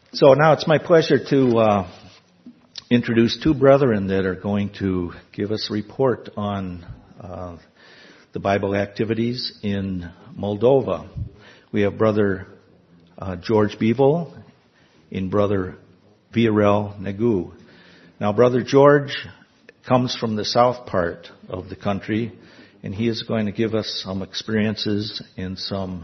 So now it's my pleasure to introduce two brethren that are going to give us a report on the Bible activities in Moldova. We have Brother George Bevel and Brother Viorel Negu. Now, Brother George comes from the south part of the country, and he is going to give us some experiences and some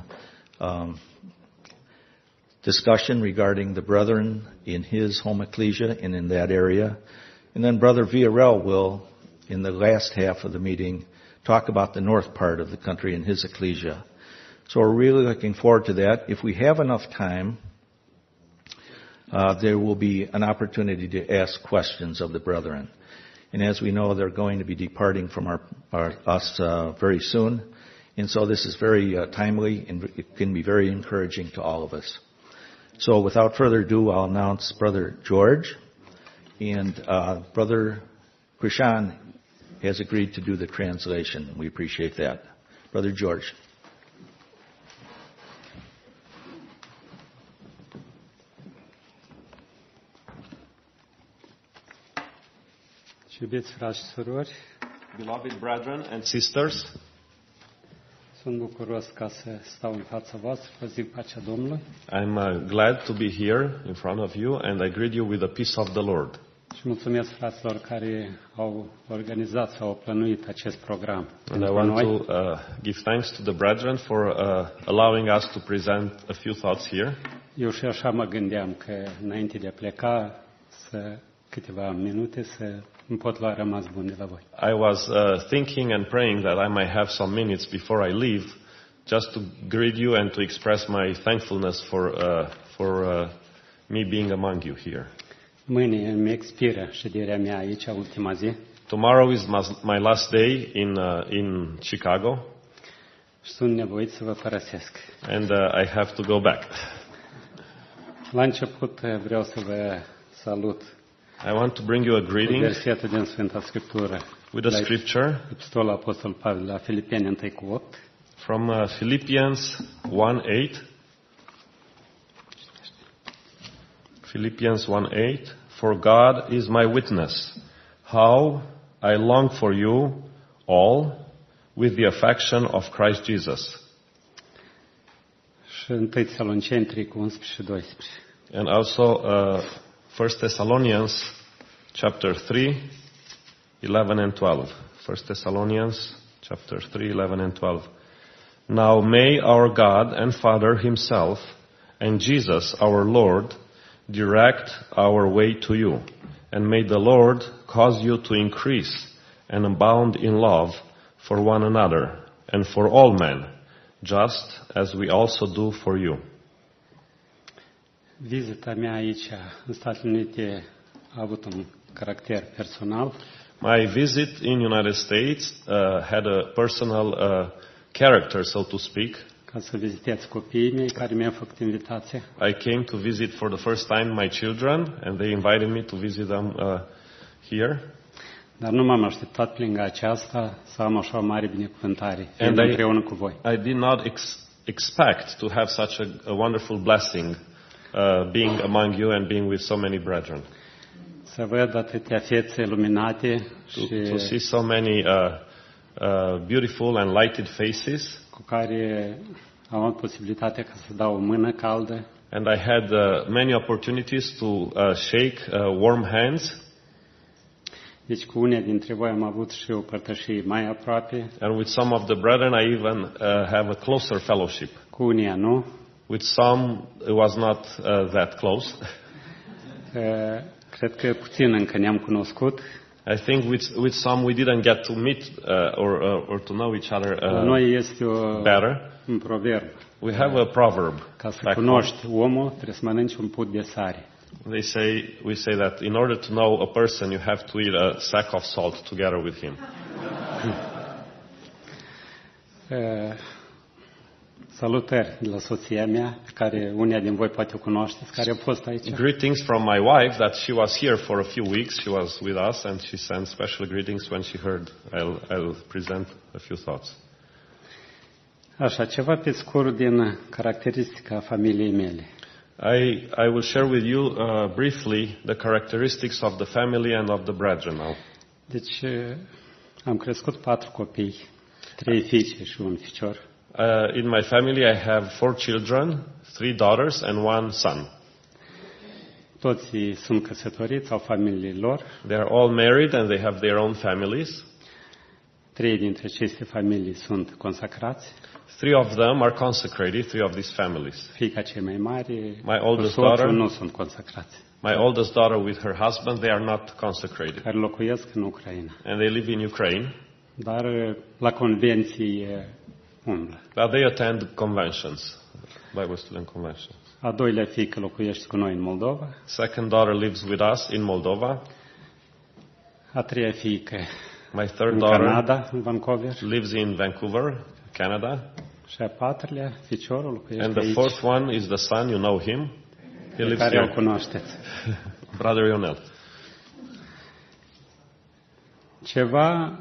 discussion regarding the brethren in his home ecclesia and in that area. And then Brother Viorel will, in the last half of the meeting, talk about the north part of the country and his ecclesia. So we're really looking forward to that. If we have enough time, there will be an opportunity to ask questions of the brethren. And as we know, they're going to be departing from us very soon. And so this is very timely, and it can be very encouraging to all of us. So without further ado, I'll announce Brother George. And Brother Krishan has agreed to do the translation. We appreciate that. Brother George. Iubiți frați și surori, beloved brethren and sisters, sunt bucuros ca să stau în fața voastră, vă zic pacea Domnului. I'm glad to be here in front of you, and I greet you with the peace of the Lord. Și mulțumesc fraților care au organizat sau au plănuit acest program. And I want to give thanks to the brethren for allowing us to present a few thoughts here. Eu și așa mă gândeam că înainte de a pleca, câteva minute să îmi pot lua rămas bun de la voi. I was thinking and praying that I might have some minutes before I leave, just to greet you and to express my thankfulness for me being among you here. Mâine îmi expiră șederea mea aici, ultima zi. Tomorrow is my last day in Chicago. Și sunt nevoit să vă părăsesc. And I have to go back. La început vreau să vă salut. I want to bring you a greeting Versetul din Sfânta Scriptură. With a scripture Epistola Apostol Pavel la Filipeni 1:8. from Philippians 1:8. Philippians 1:8. For God is my witness, how I long for you all with the affection of Christ Jesus. Și 1 Tesaloniceni 3:11 și 12. And also 1 Thessalonians chapter 3, 11 and 12. 1 Thessalonians chapter 3, 11 and 12. Now may our God and Father himself and Jesus our Lord direct our way to you, and may the Lord cause you to increase and abound in love for one another and for all men, just as we also do for you. Vizita mea aici în Statele Unite a avut un caracter personal. My visit in United States had a personal character, so to speak. Ca să vizitez copiii mei care mi-au făcut invitație. I came to visit for the first time my children, and they invited me to visit them here. Dar nu m-am așteptat pe lângă aceasta să am așa o mare binecuvântare împreună cu voi. I did not expect to have such a wonderful blessing being among you and being with so many brethren. Să văd atâtea fețe luminate și to see so many beautiful and lighted faces, cu care am avut posibilitatea ca să dau o mână caldă. And I had many opportunities to shake warm hands. Deci cu unii dintre voi am avut și o părtășie mai aproape. And with some of the brethren I even have a closer fellowship. Cu unii nu. With some it was not that close. Cred că puțin încă ne-am cunoscut. I think with some we didn't get to meet or to know each other Noi este better. Un proverb. We have a proverb. Ca să cunoști omul, trebuie să mănânci un put de sare. We say that in order to know a person, you have to eat a sack of salt together with him. Salutări de la soția mea, pe care uneia din voi poate o cunoașteți, care a fost aici. Greetings from my wife, that she was here for a few weeks. She was with us, and she sent special greetings when she heard. I'll present a few thoughts. Așa, ceva pe scurt din caracteristica familiei mele. I will share with you briefly the characteristics of the family and of the brethren now. Deci am crescut 4 copii, 3 fiice și un ficior. In my family I have 4 children, 3 daughters and 1 son. Toți sunt căsătoriți, au familiile lor. They are all married and they have their own families. 3 dintre aceste familii sunt consacrați. 3 of them are consecrated, 3 of these families. Fiica cei mai mari, My oldest cu daughter, soțul, nu sunt consacrați, my oldest daughter with her husband, they are not consecrated. care locuiesc în Ucraina. And they live in Ukraine, Dar la convenții umblă. but they attend conventions, Bible student conventions. A doilea fiică locuiește cu noi în Moldova. Second daughter lives with us in Moldova. A treia fiică My third în daughter Canada, în Vancouver. lives in Vancouver, Canada. Și a patrulea, ficiorul, locuiește And the aici, fourth one is the son, you know him. He pe lives care îl here, cunoașteți. Brother Ionel. Ceva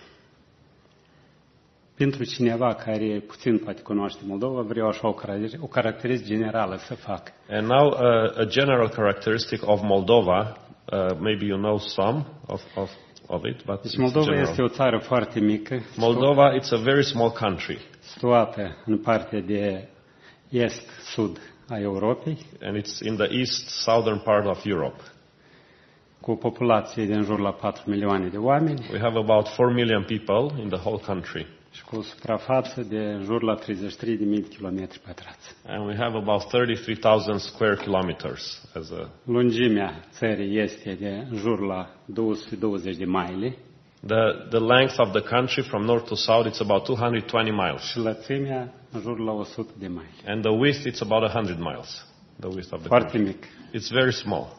pentru cineva care puțin poate cunoaște Moldova, vreau așa o caracteristică generală să fac. And now a general characteristic of Moldova, maybe you know some of it, but Deci it's Moldova este general. o țară foarte mică, Moldova, it's a very small country, situată în partea de est-sud a Europei, and it's in the east southern part of Europe. cu o populație de în jur la 4 milioane de oameni We have about 4 million people in the whole country, și cu o suprafață de în jur la 33.000 de kilometri pătrați. and we have about 33,000 square kilometers as a. Lungimea țării este de în jur la 220 de maile The length of the country from north to south, it's about 220 miles. și lățimea în jur la 100 de maile. And the width, it's about 100 miles. The width of the Foarte country. mic. It's very small.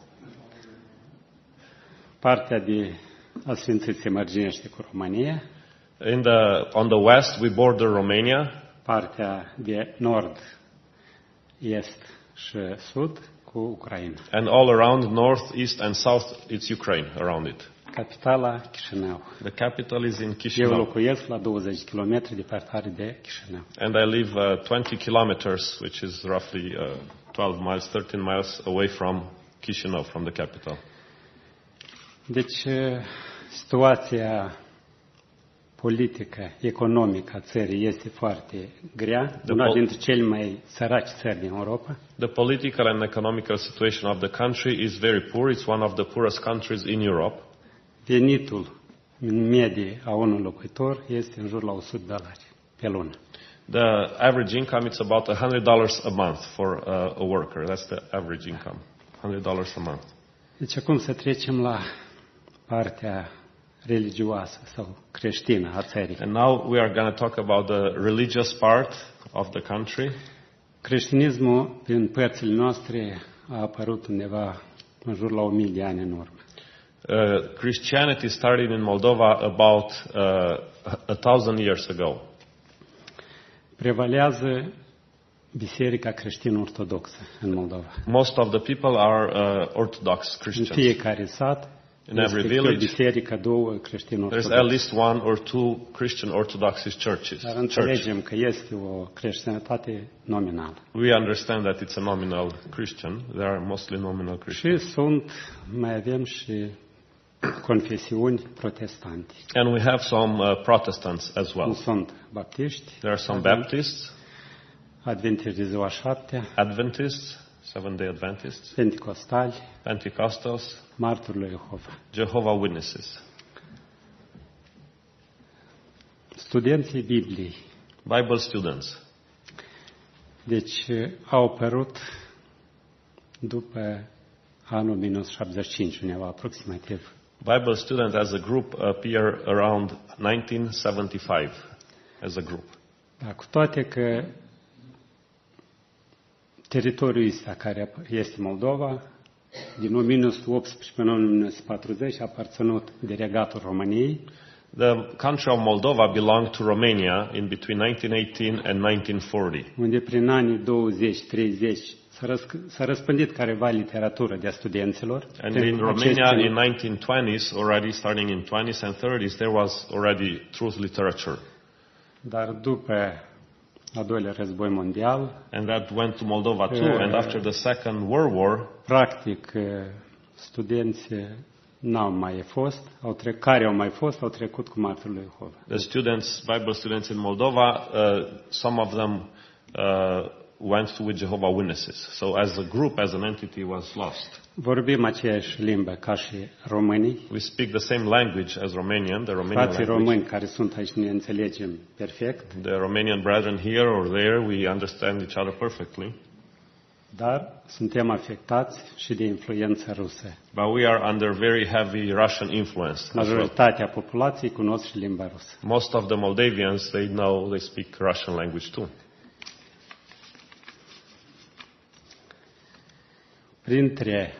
Partea de asfințit se mărginește cu România, On the west, we border Romania, partea de nord, est și sud cu Ucraina. and all around north, east, and south, it's Ukraine around it. Capitala Chișinău. The capital is in Eu Chișinău, locuiesc la 20 km departare de Chișinău. and I live 20 kilometers, which is roughly 12 miles, 13 miles away from Chișinău, from the capital. Deci, situația politică, economică a țării este foarte grea, una dintre cele mai săraci țări din Europa. The political and economical situation of the country is very poor. It's one of the poorest countries in Europe. Venitul în medie a unui locuitor este în jur la $100 pe lună. The average income, it's about $100 a month for a worker. That's the average income, $100 a month. Deci acum să trecem la partea religioasă sau creștină a țării. And now we are going to talk about the religious part of the country. Creștinismul, prin părțile noastre, a apărut undeva în jur la 1000 de ani în urmă. Christianity started in Moldova about 1,000 years ago. Prevalează biserica creștin-ortodoxă în Moldova. Most of the people are Orthodox În Christians. fiecare sat In every este o village, biserică, 2 there's creștin-ortodoxe. at least 1 or 2 Christian Orthodox churches. Dar înțelegem că este o creștinătate nominală. We understand that it's a nominal Christian. They are mostly nominal Christians. Și mai avem și confesiuni protestante. And we have some Protestants as Nu well. sunt baptiști, There are some Baptists, adventiști de ziua 7, Adventists, Seventh-day Adventists, pentecostali, Pentecostals, martori lui Jehova. Jehovah Witnesses, Studenții Bibliei. Bible students. Deci au apărut după anul 1975, undeva aproximativ. Bible students as a group appear around 1975 as a group. Dar cu toate că teritoriul ăsta care este Moldova, din 1918 până în 1940 a aparținut de Regatul României, The country of Moldova belonged to Romania in between 1918 and 1940. unde prin anii 20-30 s-a răspândit careva literatură de a studenților. And Prin in Romania aceste- in 1920s, already starting in 20s and 30s, there was already truth literature. Dar după al doilea război mondial. and that went to Moldova too. And after the Second World War, Practic, studenții n-au mai fost, care au mai fost, au trecut cu martorul lui Jehova. the students, Bible students in Moldova, some of them went with Jehovah Witnesses. So as a group, as an entity, was lost. Vorbim aceeași limbă ca și românii. We speak the same language as Romanian, the Romanian Frații language. români care sunt aici ne înțelegem perfect, The Romanian brethren here or there, we understand each other perfectly. dar suntem afectați și de influența rusă. But we are under very heavy Russian influence as well. Majoritatea populației cunosc și limba rusă. Most of the Moldavians, they speak Russian language too. Printre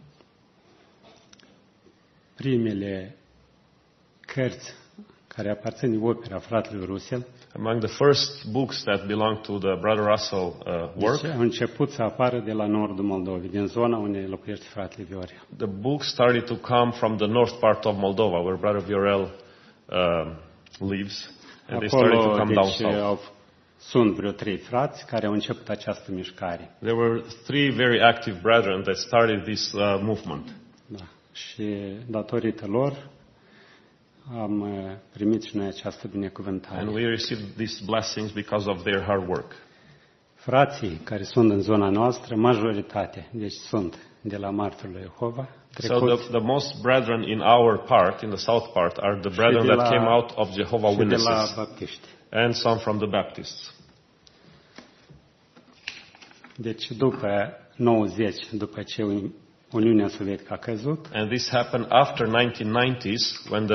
primele cărți care aparțin opera fratelui Russell, Among the first books that belong to the Brother Russell work, deci, au început să apară de la nordul Moldovei, din zona unde locuiește fratele Viorea. the book started to come from the north part of Moldova, where Brother Viorel lives, and they started to Acolo, come down deci, south. sunt vreo 3 frați care au început această mișcare. There were 3 very active brethren that started this movement. Da. Și datorită lor am primit și noi această binecuvântare. And we received these blessings because of their hard work. Frații care sunt în zona noastră, majoritate, deci sunt de la martorul lui Jehova, So trecuți the most brethren in our part, in the south part, are the brethren de that la- came out of Jehovah și de la Witnesses baptiști. and some from the Baptists. Deci după 90, după ce Uniunea Sovietică a căzut, And this happened after 1990s, when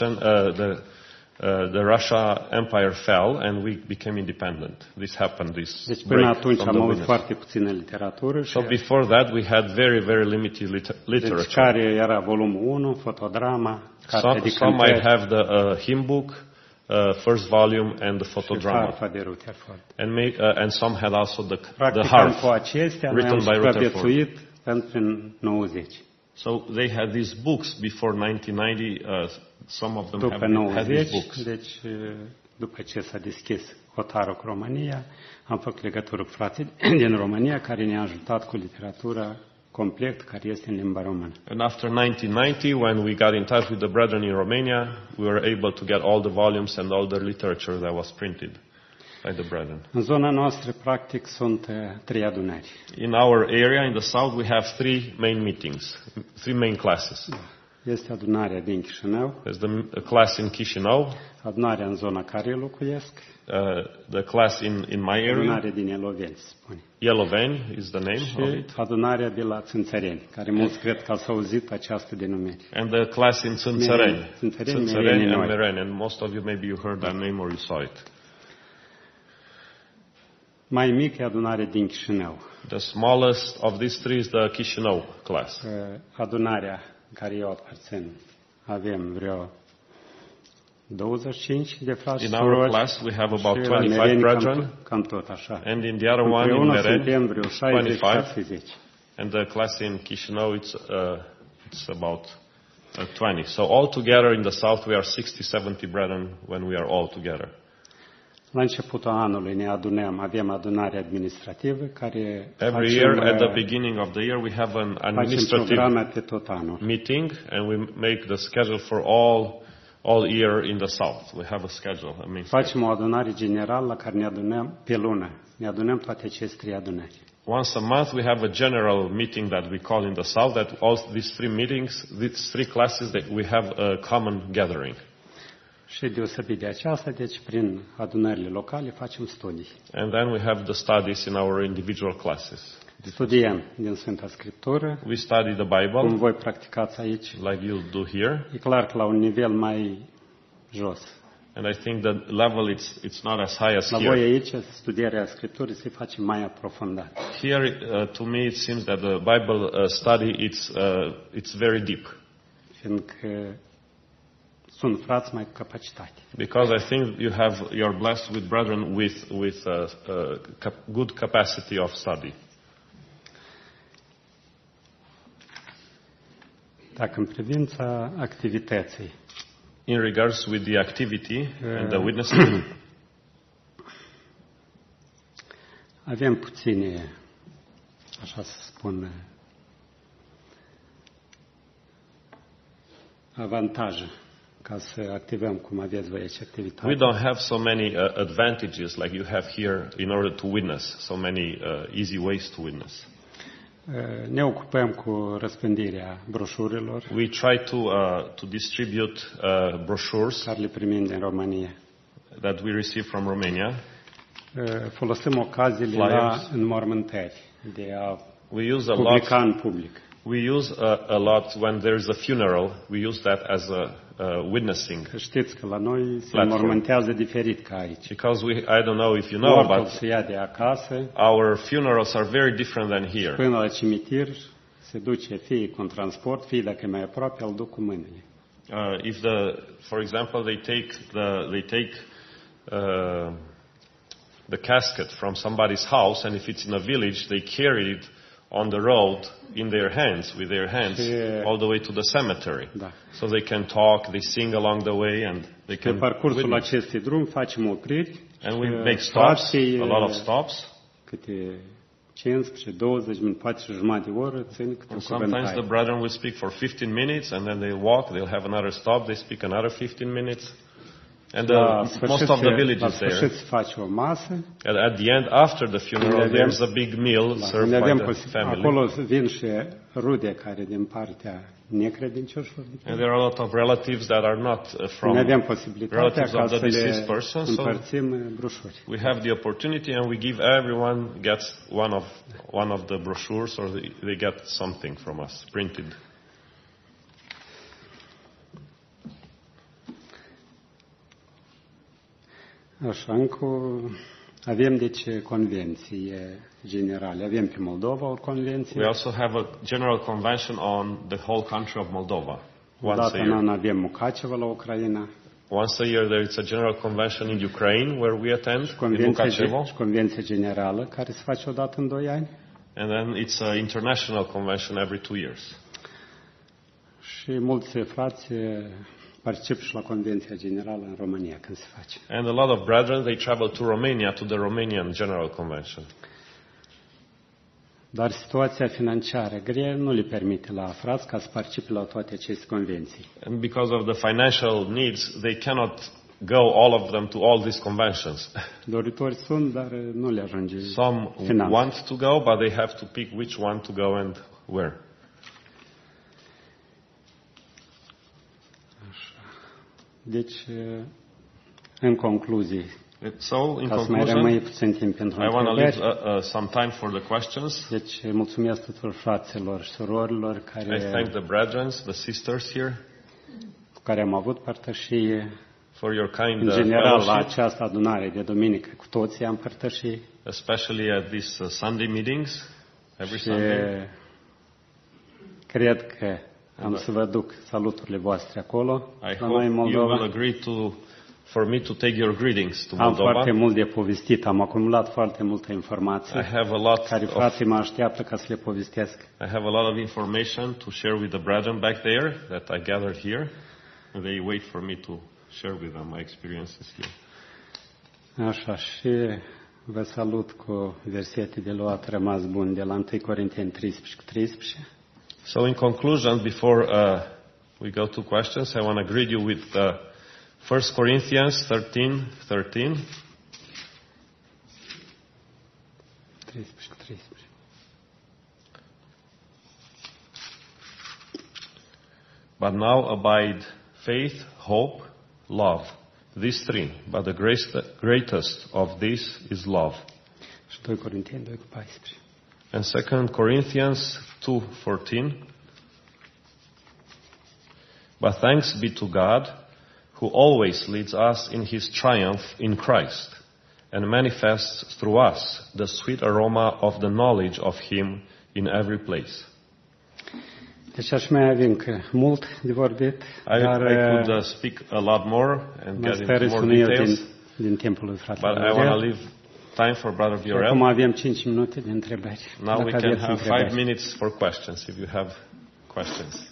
the Russia Empire fell and we became independent. This happened. This deci până break atunci from am the avut witness. foarte puțină literatură și So before that, we had very, very limited deci literature. care era volumul 1, fotodrama, carte de Some might cântări have the hymn book, first volume, and the și photodrama, harfa de Rutherford. and some had also the Practic, harp. cu acestea noi written am by Rutherford. supraviețuit până 90. So they had these books before 1990. Some of them După had these 90, books. deci după ce s-a deschis hotarul cu România, am făcut legătură cu frații din România care ne-a ajutat cu literatura complet care este în limba română. And after 1990, when we got in touch with the brethren in Romania, we were able to get all the volumes and all the literature that was printed by the brethren. În zona noastră, practic, sunt 3 adunări. In our area, in the south, we have 3 main meetings, 3 main classes. Este adunarea din Chișinău, There's the class in Chișinău, adunarea în zona care eu locuiesc, the class in my area, adunarea din Eloveni, se spune. Yeloveni is the name of Și it, adunarea de la Țânțăreni, care mulți cred că ați auzit această denumire. and the class in Țânțăreni, Țânțăreni, Țânțăreni Mereni, and Noi. Mereni, and most of you maybe you heard that name or you saw it. Mai mică e adunarea din Chișinău. The smallest of these 3 is the Chișinău class. Adunarea în care eu aparțin, avem vreo 25 de frați In și our surori, class, we have about și la 25 Mereni brethren, cam tot așa. and in the other one in Împreună Mereni, suntem vreo 25, 60-70. and the class in Chișinău, it's about 20. So all together in the south, we are 60-70 brethren when we are all together. La începutul anului ne adunăm, avem adunare administrativă care Every year, at the beginning of the year, we have an facem administrative programe pe tot anul. meeting, and we make the schedule for all year in the south. We have a schedule. I mean, Facem o adunare generală la care ne adunăm pe lună. Ne adunăm toate aceste 3 adunări. once a month, we have a general meeting that we call in the south. That all these 3 meetings, these 3 classes, that we have a common gathering. Și deosebit de aceasta, deci prin adunările locale facem studii. And then we have the studies in our individual classes. Studiem din Sfânta Scriptură, We study the cum Bible, voi practicați aici. like you'll do here. E clar că la un nivel mai jos. And I think the level, it's not as high as La voi here. aici, studierea Scripturii se face mai aprofundat. Here, to me, it seems that the Bible study, it's very deep. Fiindcă sunt frați mai cu capacitate. Because I think you're blessed with brethren with good capacity of study. Dacă în privința activității, In regards with the activity and the witnessing, Avem puține, așa să spun, avantaje ca să activăm cum aveți voi aici activitate. We don't have so many advantages like you have here in order to witness, so many easy ways to witness. Ne ocupăm cu răspândirea broșurilor We try to distribute brochures care le primim din România. that we receive from Romania. Folosim ocaziile Flyers. la înmormântări de a We use a publica lot. în public. We use a lot when there is a funeral. We use that as a witnessing, Că știți că la noi se Platform. înmormântează diferit ca aici. because I don't know if you know, Mortul but se ia de acasă, our funerals are very different than here. până la cimitir se duce fie cu un transport, fie dacă e mai aproape, îl duc cu mâinile. If for example, they take the casket from somebody's house, and if it's in a village, they carry it on the road in their hands, with their hands, Și- all the way to the cemetery. Da. So they can talk, they sing along the way, and they Pe can parcursul witness. acestui drum facem opriri, And we și make stops, frații, a lot of stops. câte 15-20 minute, poate și jumătate de oră, țin câte o And sometimes the cuvântare. brethren will speak for 15 minutes, and then they walk, they'll have another stop, they speak another 15 minutes. And La most sfârșit of the se- village la is there. sfârșit se face o masă, And at the end, after the funeral, Unde avem- there's a big meal served unde by avem the family. acolo vin și rude care din partea necredincioșilor, And there are a lot of relatives that are not from. ne avem posibilitatea relatives ca of the să le deceased person, so- împărțim broșuri. We have the opportunity, and we give everyone gets one of the brochures, or they get something from us printed. Așa, avem deci convenții generale. Avem pe Moldova o convenție. We also have a general convention on the whole country of Moldova. O Once dată a în year. an avem Mukachevo la Ucraina. Once a year there is a general convention in Ukraine where we attend in Convenție, Mukachevo. și convenție generală care se face o dată în 2 ani. And then it's an international convention every 2 years. Și mulți frați participă și la convenția generală în România când se face. And a lot of brethren, they travel to Romania to the Romanian General Convention. Dar situația financiară grea nu le permite la frați ca să participe la toate aceste convenții. And because of the financial needs, they cannot go all of them to all these conventions. Doritori sunt, dar nu le ajunge Some finanța. want to go, but they have to pick which one to go and where. Deci, în concluzie, So, in ca să mai rămâi conclusion, puțin timp pentru I want to întrebări, leave some time for the questions. deci mulțumesc tuturor fraților și surorilor I thank care, the brethren, the sisters here, cu care am avut părtășie. for your kind În general, la fellowship, această adunare de duminică cu toții am părtășit especially at these Sunday meetings, every și Sunday. cred că am să vă duc saluturile voastre acolo, I la noi în hope you will Moldova. agree for me to take your greetings to Am Moldova. foarte mult de povestit, am acumulat foarte multă informație I have a lot care of frații mă așteaptă ca să le povestesc. I have a lot of information to share with the brethren back there that I gathered here, and they wait for me to share with them my experiences here. Așa, și vă salut cu versete de luat rămas bun de la 1 Corinteni 13:13. So in conclusion, before we go to questions, I want to greet you with 1 Corinthians 13:13. 13:13. But now abide faith, hope, love. These three. But the greatest of these is love. Și 2 Corinteni 2:14. And 2 Corinthians 2:14. But thanks be to God, who always leads us in his triumph in Christ, and manifests through us the sweet aroma of the knowledge of him in every place. Deci aș mai avea încă mult de vorbit, I dar could speak a lot more and mă get sper into să more nu iau details, din timpul lui but fratelui I want to Viorel. leave time for Brother Acum Viorel. avem 5 minute de întrebări. Now we Dacă can aveți have 5 întrebări. minutes for questions, if you have questions.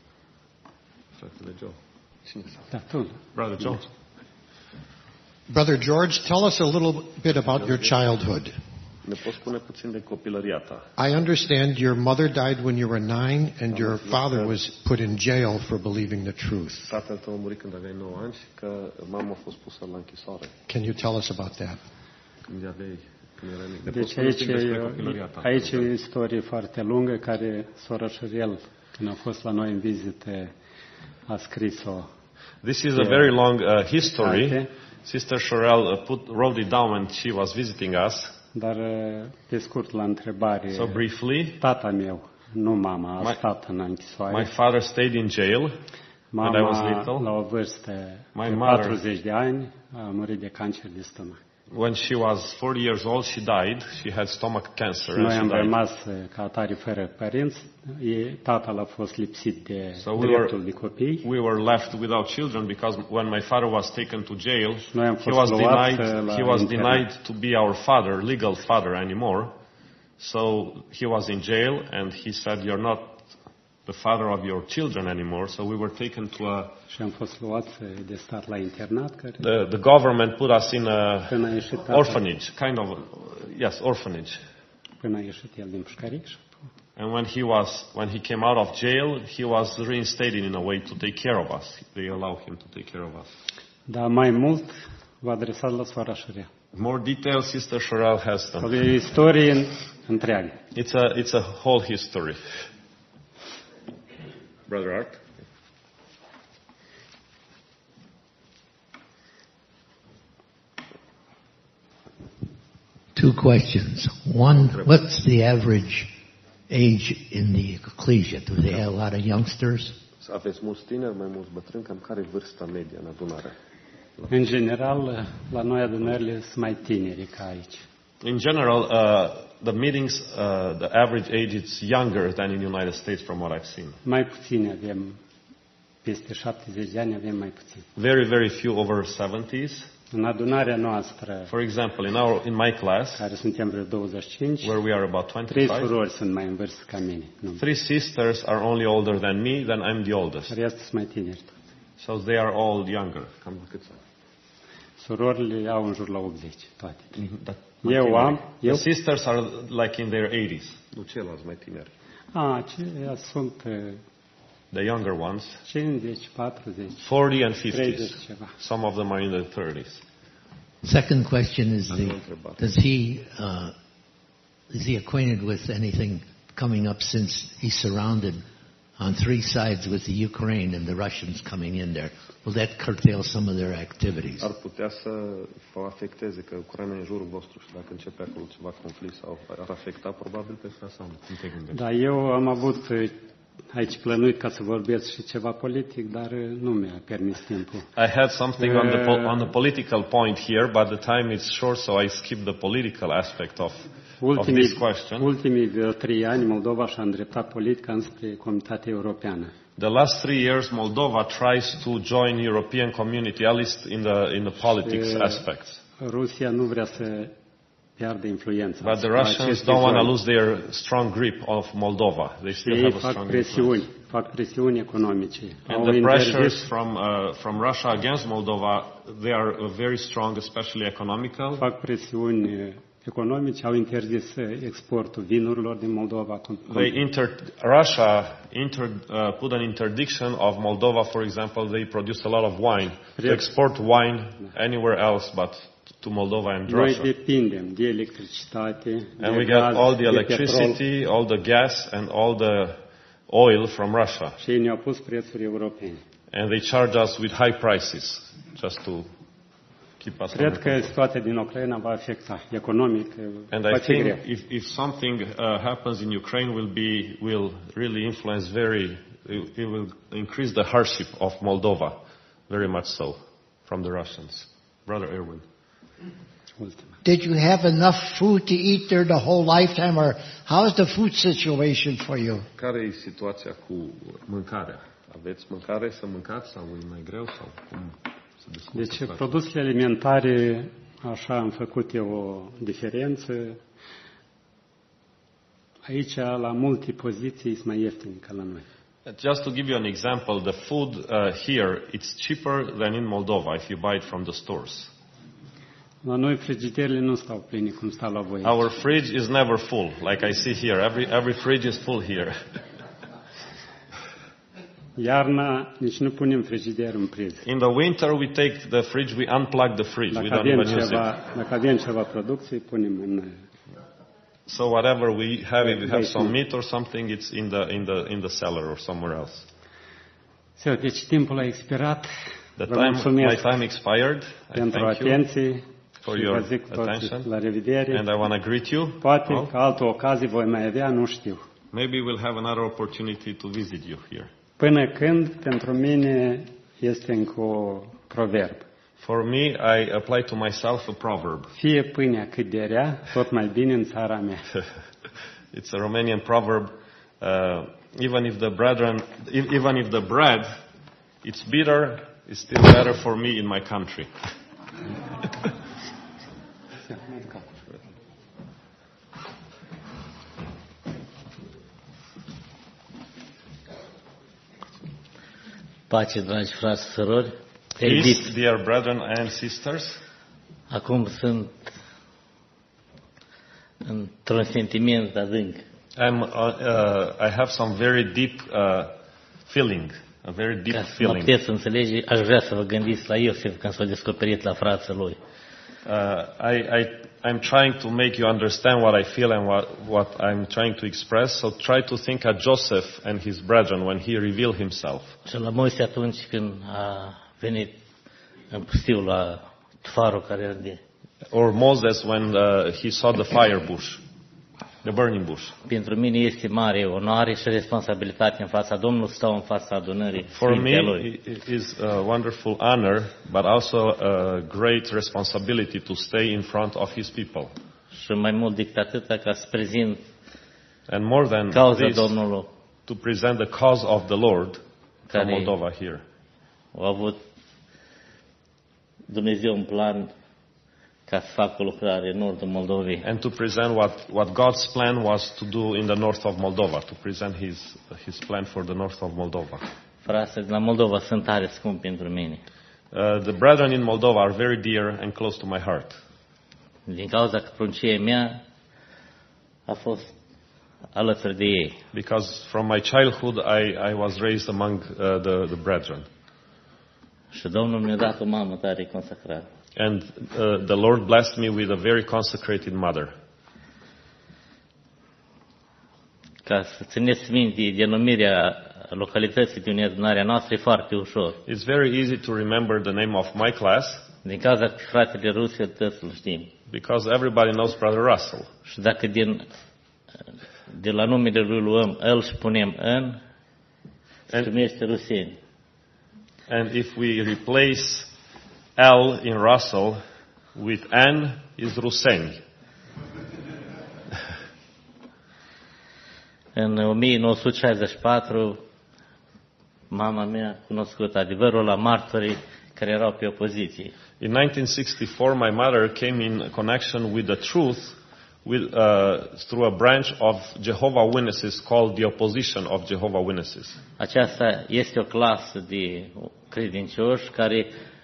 Da, tu. Brother Joe. Brother George, tell us a little bit about your childhood. Ne poți spune puțin de copilăria ta? I understand your mother died when you were 9 and your father was put in jail for believing the truth. Tatăl tău a murit când aveai 9 ani și că mama a fost pusă la închisoare. Can you tell us about that? Când erai mic. Ne poți Deci spune puțin despre copilăria ta? aici e o istorie foarte lungă care sora Șurel, când a fost la noi în vizite, a scris-o. This is a very long history. Sister Sherelle wrote it down when she was visiting us. Dar pe scurt la întrebare, So briefly, tata meu, nu mama, a stat în închisoare. my father stayed in jail when I was Mama, little. la o vârstă My de mother- 40 de ani, a murit de cancer de stomac. When she was 40 years old, she died. She had stomach cancer and Noi she am died. rămas ca atare fără părinți. Tatăl a fost lipsit de So we dreptul de copii. were left without children because when my father was taken to jail, Noi am he fost was luați denied. la He was internat. denied to be our father, legal father anymore. So he was in jail, and he said, "You're not the father of your children anymore." So we were taken to a. Și am fost luați de stat la internat, care The government put us in a până a ieșit tatăl, orphanage, kind of, yes, orphanage. până a ieșit el din pușcăric. And when he came out of jail, he was reinstated in a way to take care of us. They allowed him to take care of us. Dar mai mult vă adresați la sora Șurea. More details, Sister Sherelle has them. E o istorie întreagă. It's a whole history. Brother Art? Two questions. One, what's the average age in the ecclesia? Do they have a lot of youngsters? Aveți mulți tineri, mai mulți bătrâni, cam care e vârsta medie în adunare? În general, la noi adunările sunt mai tineri ca aici. In general, the meetings, the average age is younger than in the United States from what I've seen. Mai puțini avem, peste 70 de ani avem mai puțini. Very, very few over 70s. În adunarea noastră, For example, in my class, care suntem vreo 25, where we are about 3 25, surori sunt mai în vârstă ca mine. Nu. 3 sisters are only older than me, then I'm the oldest. Restul sunt mai tineri. So they are all younger. Cam câți ani? Surorile au în jur la 80, toate. Mai Eu tineri. am, The sisters are like in their 80s. Nu ceilalți mai tineri. aceia sunt The younger ones, 50, 40, 40 and 30 50s. ceva. Some of them are in their 30s. Second question is is he acquainted with anything coming up since he's surrounded on 3 sides with the Ukraine and the Russians coming in there? Will that curtail some of their activities? Ar putea să vă afecteze că Ucraina e în jurul vostru și dacă începe acolo ceva conflict sau ar afecta probabil pe asta. Cum te gândești? Da, eu am avut aici plănuit ca să vorbesc și ceva politic, dar nu mi-a permis timpul. I had something on the political point here, but the time is short, so I skip the political aspect of this question. Ultimii 3 ani Moldova și-a îndreptat politica înspre Comunitatea Europeană. The last 3 years, Moldova tries to join European community, at least in the politics aspects. Rusia nu vrea să piardă influența. But the Russians don't want to lose their strong grip of Moldova. They still have a strong influence. Fac presiuni economice. And the pressures from Russia against Moldova, they are very strong, especially economical. Fac presiuni economice, au interzis exportul vinurilor din Moldova. Russia put an interdiction of Moldova, for example. They produce a lot of wine. To export wine anywhere else but to Moldova and Russia. Noi depindem de electricitate, and de we gaz, get all the de electricity, petrol. all the gas, and all the oil from Russia. Și ei ne-au pus prețuri europene. And they charge us with high prices just to keep us. Cred că situația din Ucraina va afecta economic. And I think if something happens in Ukraine, will really influence it will increase the hardship of Moldova, very much so, from the Russians. Brother Erwin. Did you have enough food to eat there the whole lifetime, or how is the food situation for you? Care e situația cu mâncarea? Aveți mâncare să mâncați sau e mai greu sau cum se descurcă? Deci produsele alimentare, așa am făcut eu o diferență. Aici, la multe poziții, sunt mai ieftine ca la noi. Just to give you an example, the food here, it's cheaper than in Moldova if you buy it from the stores. La noi frigiderele nu stau pline cum stau la voi. Our fridge is never full, like I see here. Every fridge is full here. Iarna nici nu punem frigider în priz. In the winter, we take the fridge, we unplug the fridge. We Dacă don't even use it. avem ceva producție, punem în... So whatever we have, if we have some meat or something, it's in the cellar or somewhere else. Deci timpul a expirat. My Vă mulțumesc time expired. I pentru thank you atenție for și your vă zic toți attention. la revedere. And I want to greet you. Poate all. că altă ocazie voi mai avea, nu știu. Maybe we'll have another opportunity to visit you here. Până când, pentru mine, este încă o proverb. For me, I apply to myself a proverb. Fie pâinea cât de rea, tot mai bine în țara mea. It's a Romanian proverb. Even if the bread it's bitter, it's still better for me in my country. Pace, dragi frați și surori, Peace, dear brethren and sisters. Acum sunt într-un sentiment adânc. I have some very deep feeling, a very deep Ca să mă feeling. puteți să înțelege, aș vrea să vă gândiți la Iosif când s-a descoperit la frații lui. I'm trying to make you understand what I feel and what I'm trying to express. So try to think of Joseph and his brethren when he revealed himself. Și la Moise atunci când a venit în pustiu la farul care arde. Or Moses when he saw the fire bush, the burning bush. Pentru mine este mare onoare și responsabilitate în fața Domnului să stau în fața adunării For me, Sfinte lui. it is a wonderful honor, but also a great responsibility to stay in front of his people. Și mai mult decât atâta ca să prezint And more than cauza this, Domnului to present the cause of the Lord from care Moldova here. a avut Dumnezeu un plan ca să facă o lucrare în nordul Moldovei. And to present what God's plan was to do in the north of Moldova, to present his plan for the north of Moldova. Frații de la Moldova sunt tare scumpi pentru mine. The brethren in Moldova are very dear and close to my heart. Din cauza că pruncia mea a fost alături de ei. Because from my childhood I was raised among the brethren. Și Domnul mi-a dat o mamă tare consacrată. And the Lord blessed me with a very consecrated mother. Ca să țineți minte denumirea localității de adunarea noastră e foarte ușor. It's very easy to remember the name of my class Din cauza că fratele Russell toți îl știm. because everybody knows Brother Russell. Și dacă de la numele lui luăm îl și punem în, se numește Ruseni. And if we replace L in Russell with N, is Ruseni. În 1964, mama mea a cunoscut adevărul la martorii care erau pe opoziție. In 1964, my mother came in connection with the truth through a branch of Jehovah's Witnesses called the Opposition of Jehovah's Witnesses. Aceasta este o clasă de credincioși care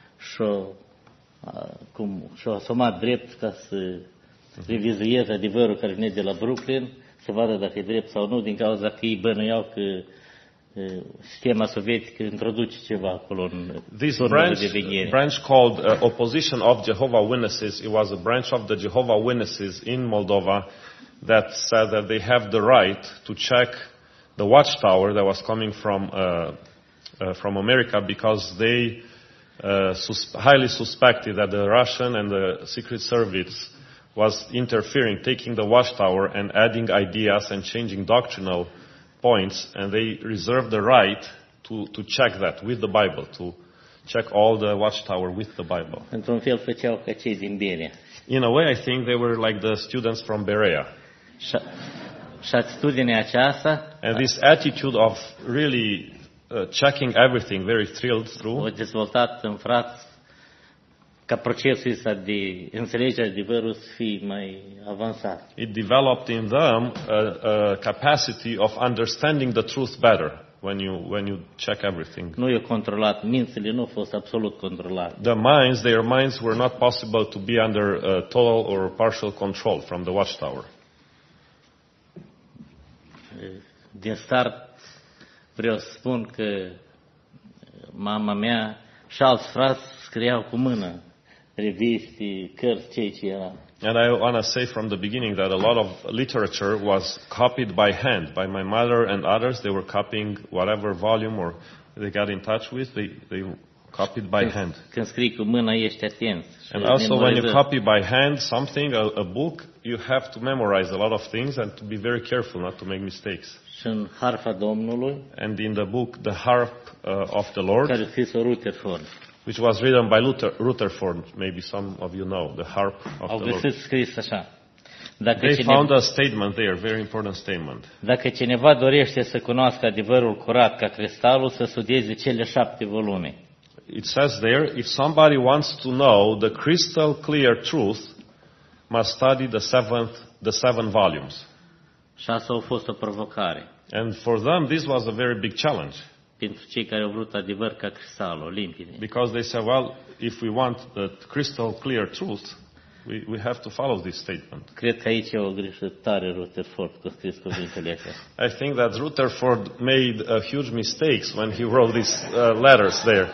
și-au asumat drept ca să revizuieze adevărul care vine de la Brooklyn, să vadă dacă e drept sau nu, din cauza că ei bănuiau că sistema sovietică introduce ceva acolo în zonele de veghere. Branch called Opposition of Jehovah's Witnesses, it was a branch of the Jehovah's Witnesses in Moldova that said that they have the right to check the watchtower that was coming from America because they highly suspected that the Russian and the Secret Service was interfering, taking the watchtower and adding ideas and changing doctrinal points, and they reserved the right to check that with the Bible, to check all the watchtower with the Bible. Într-un fel făceau ca cei din Berea. In a way, I think they were like the students from Berea. Și atitudinea aceasta And this attitude of really checking everything, very thrilled through, a dezvoltat în frați ca procesul ăsta de înțelegere adevărul să fie mai avansat. it developed in them a capacity of understanding the truth better. when you check everything. Nu e controlat, mințile nu au fost absolut controlate. Their minds were not possible to be under total or partial control from the watchtower. Din start vreau să spun că mama mea și alți frați scriau cu mână reviste, cărți, ce era. And I want to say from the beginning that a lot of literature was copied by hand by my mother and others. They were copying whatever volume or they got in touch with. They copied by hand. Când scrii cu mâna ești atent. And also when you copy by hand something, a book, you have to memorize a lot of things and to be very careful not to make mistakes. Și în Harfa Domnului, and in the book The Harp of the Lord, care scris-o Rutherford, which was written by Rutherford, maybe some of you know, The Harp of au the Lord. găsit scris așa. They found a statement there, very important statement. Dacă cineva dorește să cunoască adevărul curat ca cristalul, să studieze cele 7 volume. It says there, if somebody wants to know the crystal clear truth, must study the seven volumes. Și asta a fost o provocare. And for them, this was a very big challenge. Pentru cei care au vrut adevăr ca cristalul, limpede. Because they said, well, if we want the crystal clear truth, we have to follow this statement. Cred că aici e o greșeală tare Rutherford cu scris cuvintele astea. I think that Rutherford made a huge mistakes when he wrote these letters there.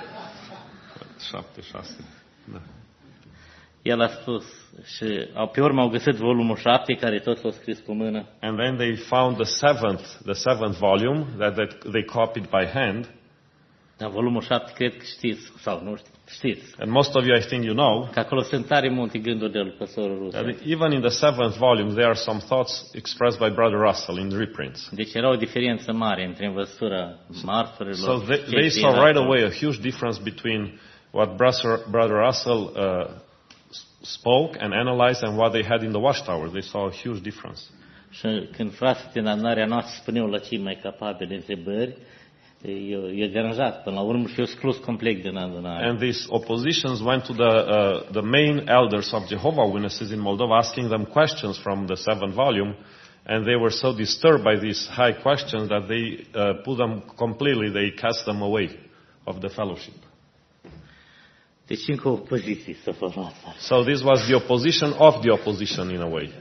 7. El a spus și pe urmă au găsit volumul 7 care tot s-a scris cu mână. And then they found the seventh volume that they copied by hand. Dar volumul 7 cred că știți sau nu știți. And most of you, I think you know. Că acolo sunt tare multe gânduri de lui păstorul Russell. Even in the seventh volume, there are some thoughts expressed by Brother Russell in reprints. Deci era o diferență mare între învățătura martorilor. So they saw right away a huge difference between what Brother Russell spoke and analyzed and what they had in the watchtower. They saw a huge difference. Și când frații din adunarea noastră spuneau la cei mai capabili întrebări, eu deranjat până la urmă și eu sclus complet din adunare. And these oppositions went to the main elders of Jehovah's Witnesses in Moldova, asking them questions from the seventh volume, and they were so disturbed by these high questions that they put them completely, they cast them away of the fellowship. Deci încă o opoziție să vă facă. So this was the opposition of the opposition in a way.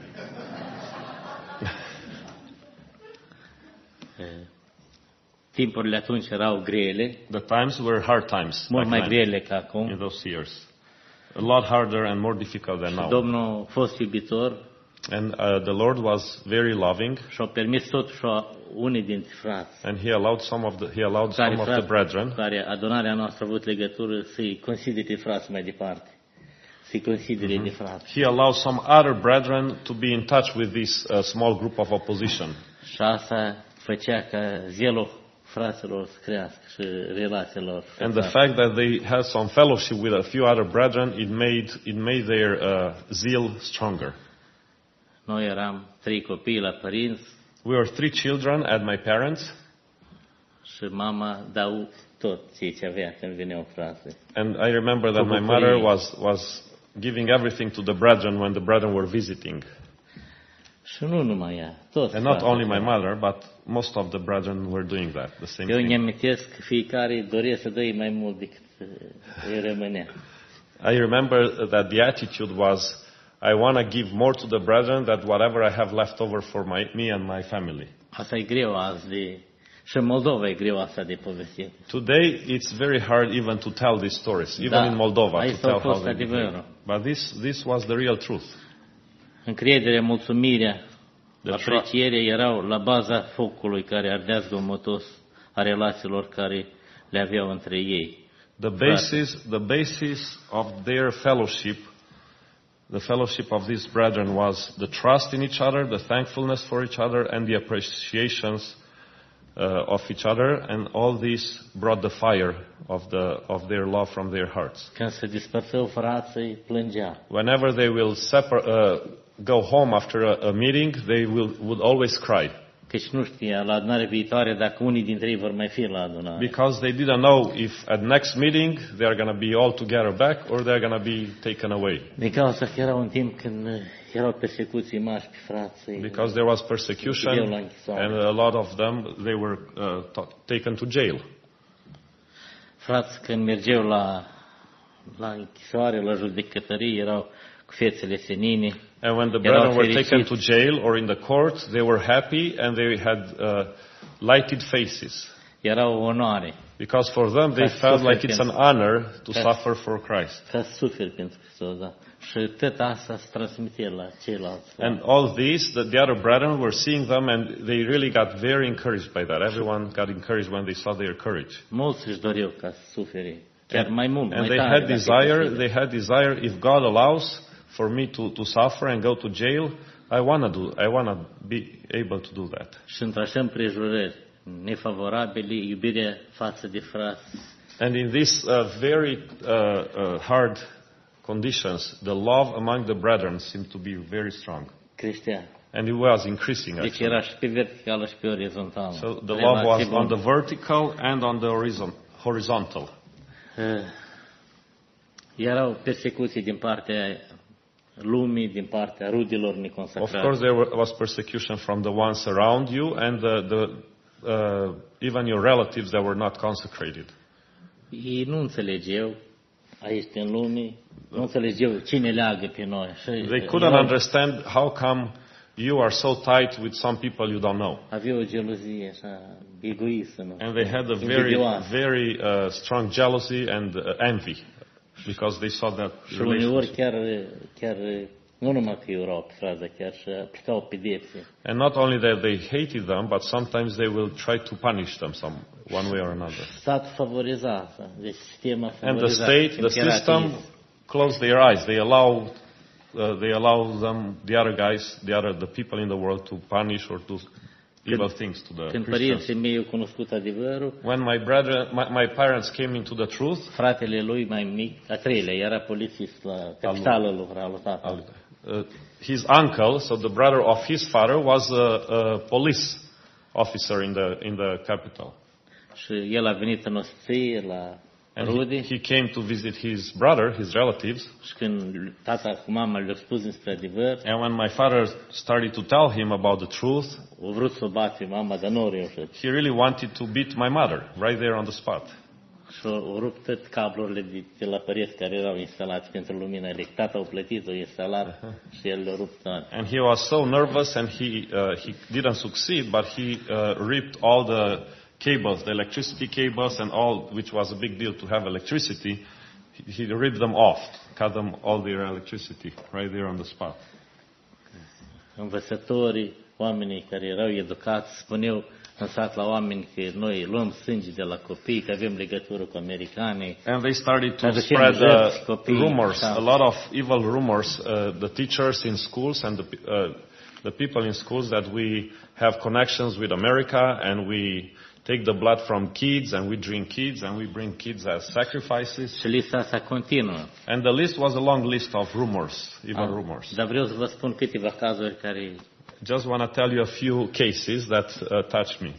Timpurile atunci erau grele. The times were hard times. Mult mai grele ca acum. In those years. A lot harder and more difficult than now. Domnul a fost iubitor. And the Lord was very loving. Și a permis totuși unii dintre frați. And he allowed some of the brethren. Care adunarea noastră a avut legătură să-i considere frați mai departe. Să-i considere de frați. He allowed some other brethren to be in touch with this small group of opposition. Și asta făcea ca zelul fraților să crească și relațiilor. And the fact that they had some fellowship with a few other brethren, it made their zeal stronger. Noi eram 3 copii la părinți. We were 3 children at my parents. Și mama dau tot ce avea când veneau frații. And I remember that my mother was giving everything to the brethren when the brethren were visiting. Și nu numai ea, toți. And not only my mother, but most of the brethren were doing that, the same Eu thing. îmi amintesc că fiecare dorea să dea mai mult decât îi rămânea. I remember that the attitude was, I want to give more to the brethren than whatever I have left over for me and my family. Asta e greu azi și în Moldova e greu asta de povestit. Today it's very hard even to tell these stories, even in Moldova, to tell how they behaved. But this was the real truth. Încrederea, mulțumirea, aprecierea erau la baza focului care ardea zgomotos a relațiilor care le aveau între ei. The basis of their fellowship, the fellowship of these brethren was the trust in each other, the thankfulness for each other, and the appreciations of each other, and all this brought the fire of their love from their hearts. Când se dispărțeau frații, plângea. Whenever they will go home after a meeting, they would always cry. Căci nu știa la adunarea viitoare dacă unii dintre ei vor mai fi la adunare. Because they didn't know if at next meeting they are going to be all together back or they are going to be taken away. Din cauza că era un timp când erau persecuții mari pe frații. Because there was persecution and a lot of them, they were taken to jail. Frați când mergeau la închisoare, la judecătorie, erau cu fețele senine. And when the brethren were taken to jail or in the court, they were happy and they had lighted faces. Era o onoare. Because for them, they felt like it's an honor to suffer for Christ. Ca suferi pentru Hristos, da. Și tot asta se transmite la ceilalți. And all these, the other brethren were seeing them and they really got very encouraged by that. Everyone got encouraged when they saw their courage. Mulți își doreau ca să suferi. Chiar mai mult, and mai tare. They had desire, if God allows for me to suffer and go to jail, I want to be able to do that. Și într-așa împrejurări nefavorabile, iubirea față de frați. And in these very hard conditions, the love among the brethren seemed to be very strong. Creștea. And it was increasing actually. Deci era și pe verticală și pe orizontală. So the love was on the vertical and on the horizontal. Erau persecuții din partea lumii, din partea rudilor neconsacrați. Of course, there was persecution from the ones around you and even your relatives that were not consecrated. Ei nu înțelegeau aici în lume, nu înțelegeau cine leagă pe noi. They couldn't understand how come you are so tight with some people you don't know. Aveau o gelozie așa egoistă, nu? And they had a very strong jealousy and envy because they saw that relationship. Și uneori chiar nu numai că erau pe frază, chiar și aplicau pedepse. And not only that they hated them, but sometimes they will try to punish them one way or another. Statul favoriza asta, deci sistema favoriza. And the system closed their eyes. They allow them, the other guys, the people in the world to punish or do evil things to the Când Christians. părinții mei au cunoscut adevărul, when my parents came into the truth, fratele lui mai mic, a treilea, era polițist la capitală, lucra la tatăl. His uncle, so the brother of his father, was a police officer in the capital. Și el a venit în ospție la rude. He came to visit his brother, his relatives. Și când tata cu mama le-au spus despre adevăr, and when my father started to tell him about the truth, a vrut să o bate mama, dar nu a reușit. He really wanted to beat my mother right there on the spot. Și au rupt tot cablurile de la păreți care erau instalați pentru lumina electrică. Tata au plătit, o instalat și el le-a rupt toate. And he was so nervous and he didn't succeed, but he ripped all the cables, the electricity cables and all, which was a big deal to have electricity. He ripped them off, cut them all their electricity right there on the spot. Învățătorii, oamenii care erau educați, spuneau în sat la oameni că noi luăm sânge de la copii, că avem legătură cu americanii. And they started to spread rumors, a lot of evil rumors. The teachers in schools and the people in schools that we have connections with America and we take the blood from kids and we drink kids and we bring kids as sacrifices. Și lista asta continuă. And the list was a long list of rumors, evil rumors. Dar vreau să vă spun câteva cazuri care just want to tell you a few cases that touch me.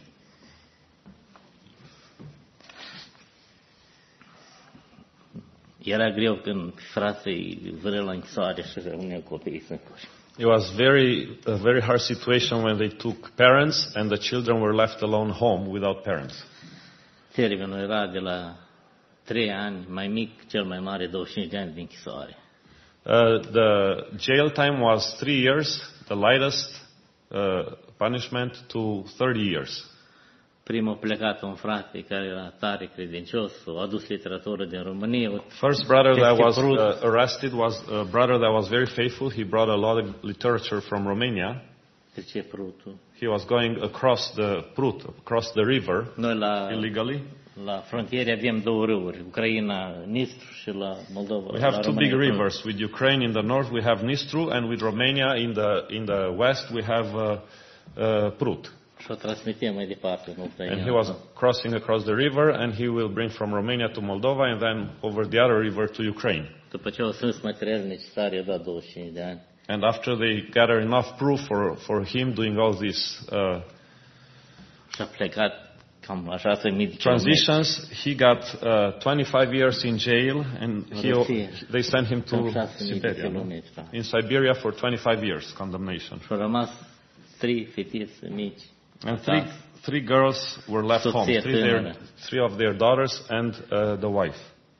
Era greu când frații vreau la închisoare și rămâneau copiii săncoși. It was a very hard situation when they took parents and the children were left alone home without parents. Termenul era de la 3 ani, mai mic, cel mai mare 25 de ani de închisoare. The jail time was 3 years, the lightest punishment to 30 years. Primul plecat un frate care era tare credincios, a adus literatură din România. First brother that was arrested was a brother that was very faithful. He brought a lot of literature from Romania. Trece Prutul. He was going across the Prut, across the river, illegally. La frontiere avem două râuri, Ucraina, Nistru și la Moldova. We have two big rivers. With Ukraine in the north we have Nistru, and with Romania in the west we have Prut. Și o transmitem mai departe în Ucraina. And he was crossing across the river, and he will bring from Romania to Moldova, and then over the other river to Ukraine. După ce au strâns materiale necesare, i-a dat 25 de ani. And after they gather enough proof for him doing all this și a plecat cam așa să mii de Transitions, he got 25 years in jail, and they sent him to Siberia. No? In Siberia for 25 years, condemnation. Și au rămas 3 fetițe mici. And three girls were left home, three of their daughters and the wife.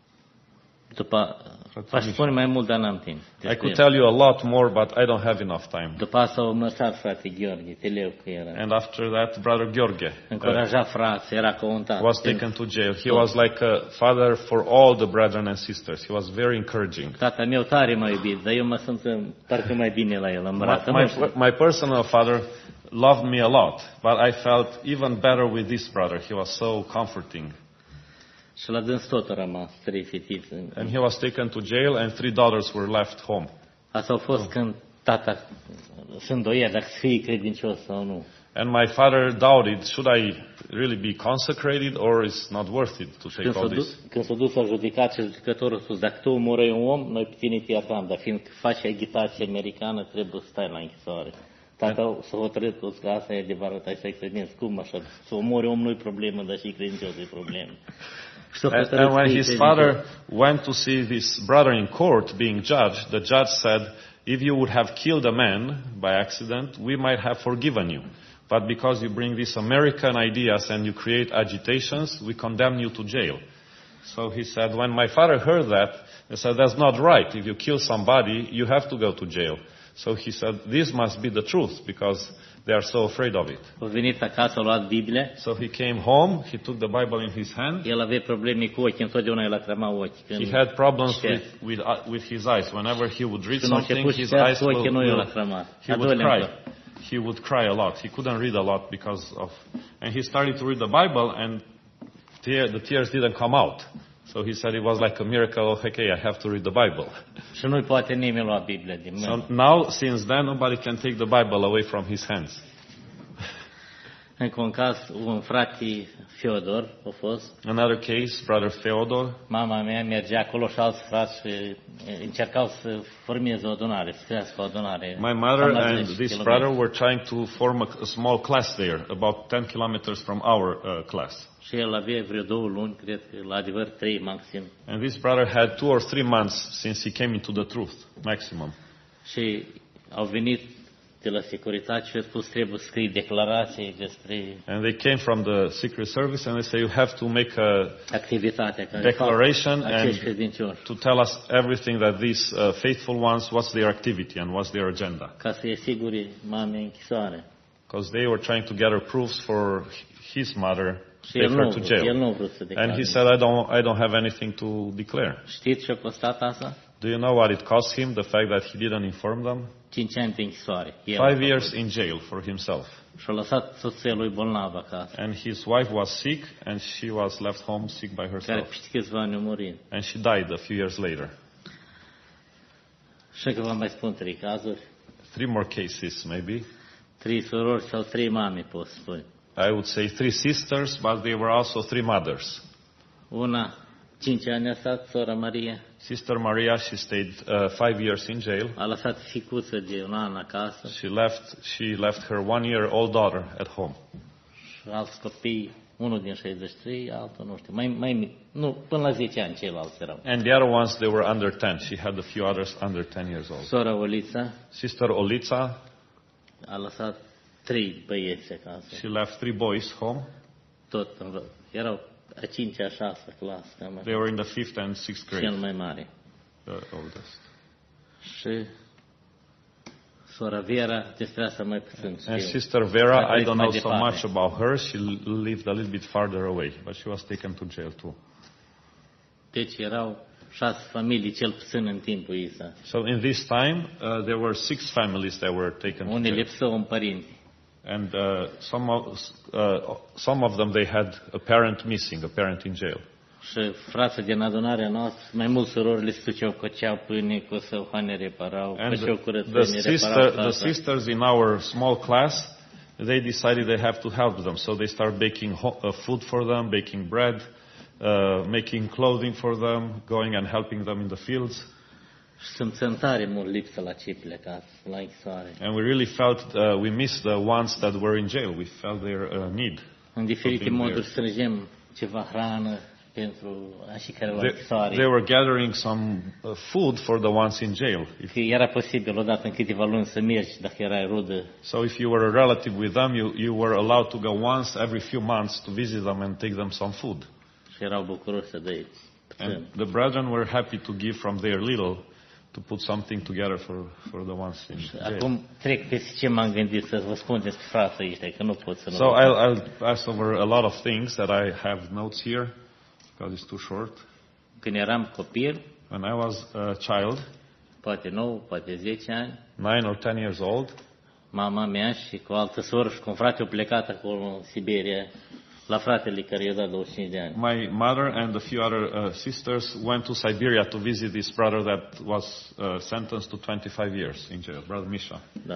După, v-aș spune mai mult, dar n-am timp. I could tell you a lot more, but I don't have enough time. După asta au măsat frate Gheorghe, Teleu că era. And after that, brother Gheorghe încuraja frații, era ca un tată. was taken to jail. He was like a father for all the brethren and sisters. He was very encouraging. Tata meu tare m-a iubit, dar eu mă simt parcă mai bine la el. My personal father loved me a lot, but I felt even better with this brother. He was so comforting. Și la dâns tot a rămas 3 fetițe. And he was taken to jail and 3 daughters were left home. Asta a fost când tata se îndoia dacă să fie credincios sau nu. And my father doubted, should I really be consecrated or is not worth it to take all this? Când s-a dus la judecat și judecătorul a spus, dacă tu omorăi un om, noi pe tine te iertam, dar fiindcă faci agitație americană, trebuie să stai la închisoare. Tata s-a hotărât că asta e adevărat, așa e credință, cum așa, să omori om nu-i problemă, dar și credincios e problemă. And when his father went to see this brother in court being judged, the judge said, if you would have killed a man by accident, we might have forgiven you. But because you bring these American ideas and you create agitations, we condemn you to jail. So he said, when my father heard that, he said, that's not right. If you kill somebody, you have to go to jail. So he said, this must be the truth, because they are so afraid of it. A venit acasă, a luat Biblia. So he came home, he took the Bible in his hand. El avea probleme cu ochii, întotdeauna el lăcrima ochii. He had problems with his eyes. Whenever he would read something, his eyes he would cry. He would cry a lot. He couldn't read a lot because of... And he started to read the Bible and the tears didn't come out. So he said it was like a miracle. Okay, I have to read the Bible. Și nu poate nimeni lua Biblia din mână. So now, since then, nobody can take the Bible away from his hands. Încă un caz, un frate Feodor a fost. Another case, brother Feodor. Mama mea mergea acolo și alți frați și încercau să formeze o adunare, să crească o adunare. My mother and this brother were trying to form a small class there, about 10 kilometers from our class. Și el avea vreo 2 luni, cred că la adevăr 3 maxim. And this brother had 2 or 3 months since he came into the truth, maximum. Și au venit de la securitate și a spus trebuie să scrii declarații despre... And they came from the secret service and they say you have to make a activitatea declaration and to tell us everything that these faithful ones, what's their activity and what's their agenda. Ca să asigure mamei închisoare. Because they were trying to gather proofs for his mother. Take her to jail. And he said, I don't have anything to declare. Știți ce a costat asta? Do you know what it cost him, the fact that he didn't inform them? 5 ani de închisoare. 5 years in jail for himself. Și-a lăsat soția lui bolnavă acasă. And his wife was sick and she was left home sick by herself. Care peste câțiva ani a murit. And she died a few years later. Și că vă mai spun 3 cazuri. 3 more cases, maybe. 3 surori sau 3 mame, pot spune. I would say 3 sisters, but they were also 3 mothers. Una, 5 ani a stat, sora Maria. Sister Maria, she stayed 5 years in jail. A lăsat ficuță de 1 an acasă. She left her 1-year-old daughter at home. Și alți copii, unul din 63, altul nu știu, nu, până la 10 ani ceilalți erau. And the other ones, they were under 10. She had a few others under 10 years old. Sora Olița. Sister Olița. A lăsat 3 băieți acasă. She left 3 boys home. Tot erau a 5-a, 6-a clasă. They were in the 5th and 6th grade. Cel mai mare. The oldest. Și sora Vera, despre asta mai puțin știu. And Sister Vera, I don't know so much about her. She lived a little bit farther away, but she was taken to jail too. Deci erau 6 familii cel puțin în timpul ăsta. So in this time, there were 6 families that were taken to jail. Unde lipsă un părinte. And some of them, they had a parent missing, a parent in jail. Și frații din adunarea noastră, mai mulți surori le stuceau, căceau pâine, cosău haine, reparau, făceau curățenie, reparau casa. The sisters in our small class, they decided they have to help them. So they start baking food for them, baking bread, making clothing for them, going and helping them in the fields. Și simțăm tare mult lipsă la cei plecați, la închisoare. And we really felt we missed the ones that were in jail. We felt their need. În diferite moduri strângem ceva hrană pentru așa care la închisoare. They were gathering some food for the ones in jail. Că era posibil odată în câteva luni să mergi dacă erai rudă. So if you were a relative with them, you were allowed to go once every few months to visit them and take them some food. Și erau bucuroși să dea. And the brethren were happy to give from their little to put something together for the ones in jail. Acum trec peste ce m-am gândit să vă spun despre frații ăștia, că nu pot să nu. So I'll pass over a lot of things that I have notes here because it's too short. Când eram copil, When I was a child, poate 9, poate 10 ani, 9 or 10 years old, mama mea și cu o altă soră și cu un frate au plecat acolo în Siberia la fratele care i-a dat 25 de ani. my mother and a few other sisters went to Siberia to visit this brother that was sentenced to 25 years in jail, Brother Misha. Da.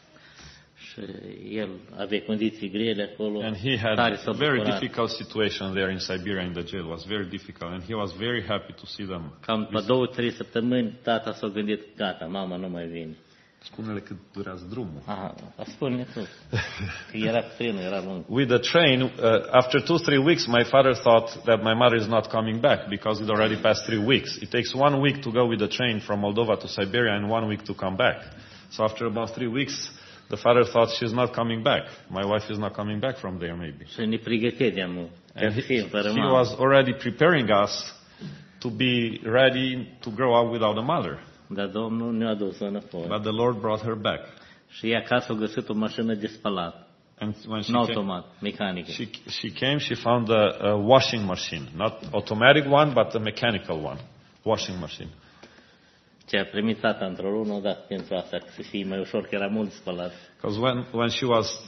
Și el avea condiții grele acolo. And he had tare a s-a very bucurat. difficult situation there in Siberia in the jail. It was very difficult and he was very happy to see them. Cam pe 2-3 săptămâni tata s-a gândit, gata, mama nu mai vine. Spune-le cât durează drumul. Aha, spune tu. Că era cu trenul, era lung. With the train, after 2-3 weeks, my father thought that my mother is not coming back because it already passed 3 weeks. It takes 1 week to go with the train from Moldova to Siberia and 1 week to come back. So after about 3 weeks, the father thought she's not coming back. My wife is not coming back from there, maybe. Și ne pregăteam. And he was already preparing us to be ready to grow up without a mother. Dar Domnul ne-a dus înapoi. But the Lord brought her back. Și ea acasă a găsit o mașină de spălat. And when Un automat, mecanică. she came, she found a washing machine. Not automatic one, but a mechanical one. Washing machine. Ce a primit tata într-o lună, a dat pentru asta, că să fie mai ușor, că era mult spălat. Because when she was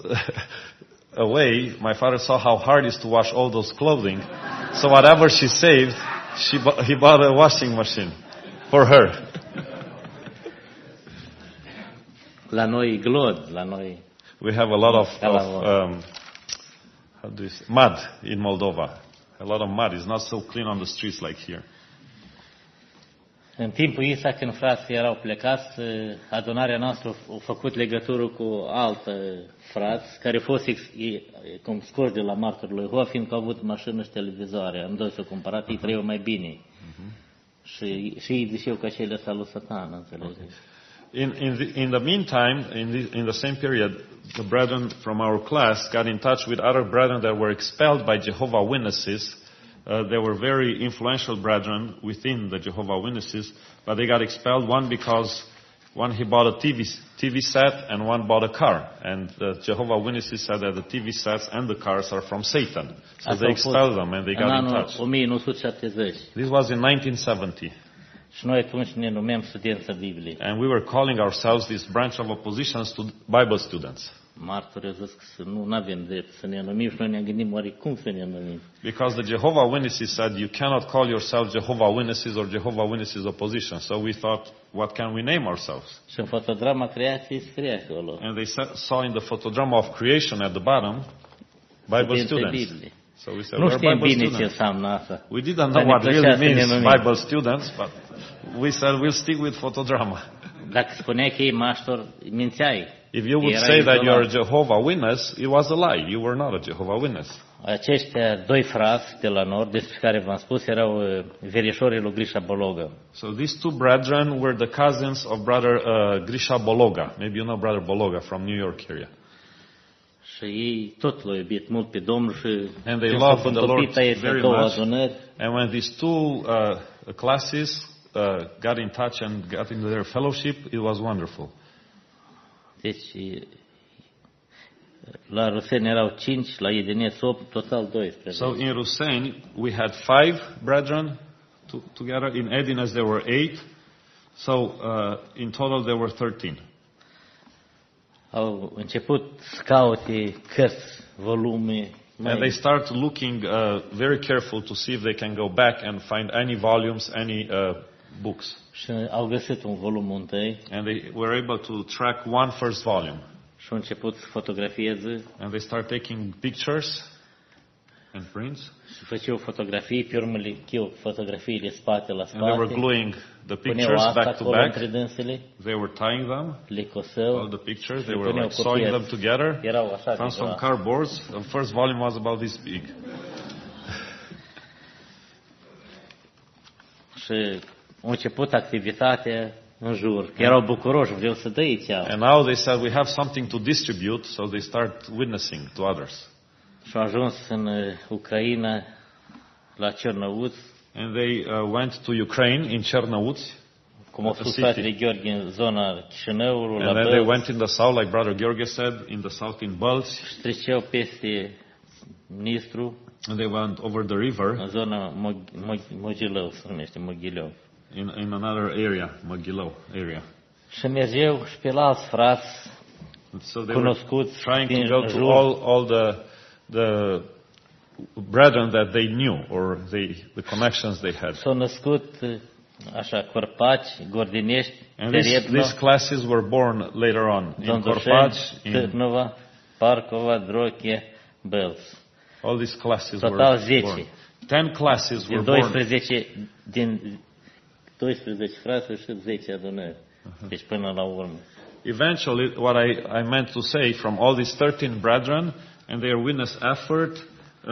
away, my father saw how hard it is to wash all those clothing. So whatever she saved, he bought a washing machine for her. La noi glod, la noi. We have a lot of mud in Moldova. A lot of mud. It's not so clean on the streets like here. În timpul ăsta, când frații erau plecați, adunarea noastră a făcut legătură cu altă frați, care au fost cum scoși de la martorul lui Hoa, fiindcă au avut mașină și televizoare. Amândoi s-au cumpărat, ei trăiau mai bine. Și ei ziceau că acelea s-a lui Satan, înțelegeți? In the meantime, in the same period, the brethren from our class got in touch with other brethren that were expelled by Jehovah's Witnesses. They were very influential brethren within the Jehovah's Witnesses, but they got expelled, one because he bought a TV set and one bought a car. And the Jehovah's Witnesses said that the TV sets and the cars are from Satan. So they expelled them and they got in touch. 1970. This was in 1970. Și noi atunci ne numeam studenți Bibliei. And we were calling ourselves this branch of oppositions to Bible students. Martorii au zis că nu avem drept să ne numim și noi ne-am gândit oare cum să ne numim. Because the Jehovah's Witnesses said you cannot call yourself Jehovah's Witnesses or Jehovah's Witnesses opposition. So we thought, what can we name ourselves? Și în fotodrama creației scrie acolo. And they saw in the photodrama of creation at the bottom, Bible students. So we said, nu we're știm Bible bine students. ce înseamnă asta. We didn't know what really means Bible students, but we said we'll stick with photodrama. Dacă spuneai că e maștor, mințeai. If you would say that you are a Jehovah's Witness, it was a lie. You were not a Jehovah's Witness. Aceștia doi frați de la nord, despre care v-am spus, erau verișorii lui Grisha Bologa. So these two brethren were the cousins of brother Grisha Bologa. Maybe you know brother Bologa from New York area. Și ei tot l-au iubit mult pe Domnul și And they loved the Lord very much. Adunări, And when these two classes got in touch and got into their fellowship, it was wonderful. deci la Ruseni erau 5, la Idineț 8, total 12. So in Ruseni, we had 5 brethren together. In Edines, there were 8. So in total, there were 13. Au început să caute cărți, volume. And they start looking very careful to see if they can go back and find any volumes, any books. Și au găsit un volum întâi. And they were able to track one first volume. Și au început să fotografieze. And they start taking pictures. and prints. Și făceau fotografii, pe urmă le cheau fotografiile spate la And they were spate. gluing the Puneau pictures asta back to acolo back. între dânsele, They were tying them, le cosău. all the pictures. They le were puneau like sewing them copii. together Erau așa from de some groase. cardboards. The first volume was about this big. Și au început activitatea în jur. Că erau bucuroși, vreau să dă aici. And now they said we have something to distribute, so they start witnessing to others. Și au ajuns în Ucraina, la Cernăuț, And they went to Ukraine, in Chernăuți, cum au spus fratele Gheorghe, în zona Chișinăului, la and then they Bălți, went in the south, like Brother George said, in the south in Balți, și treceau peste Nistru, and they went over the river în zona Mogilău, se numește Mogilău. in another area, Mogilău area. Și mergeau și pe la alți frați, So they were cunoscuți trying din to go to jur, all the brethren that they knew, or the connections they had. s-au născut așa, Corpaci, Gordinești, And Terebno, these classes were born later on in Dondușeni, Corpaci, in Târnova, Parcova, Drochie, Bălți. all these classes Total were 10. born. 10 classes were Din born. 12 frați și 10 adunări. Deci până la urmă. Eventually, what I meant to say, from all these 13 brethren and their witness effort,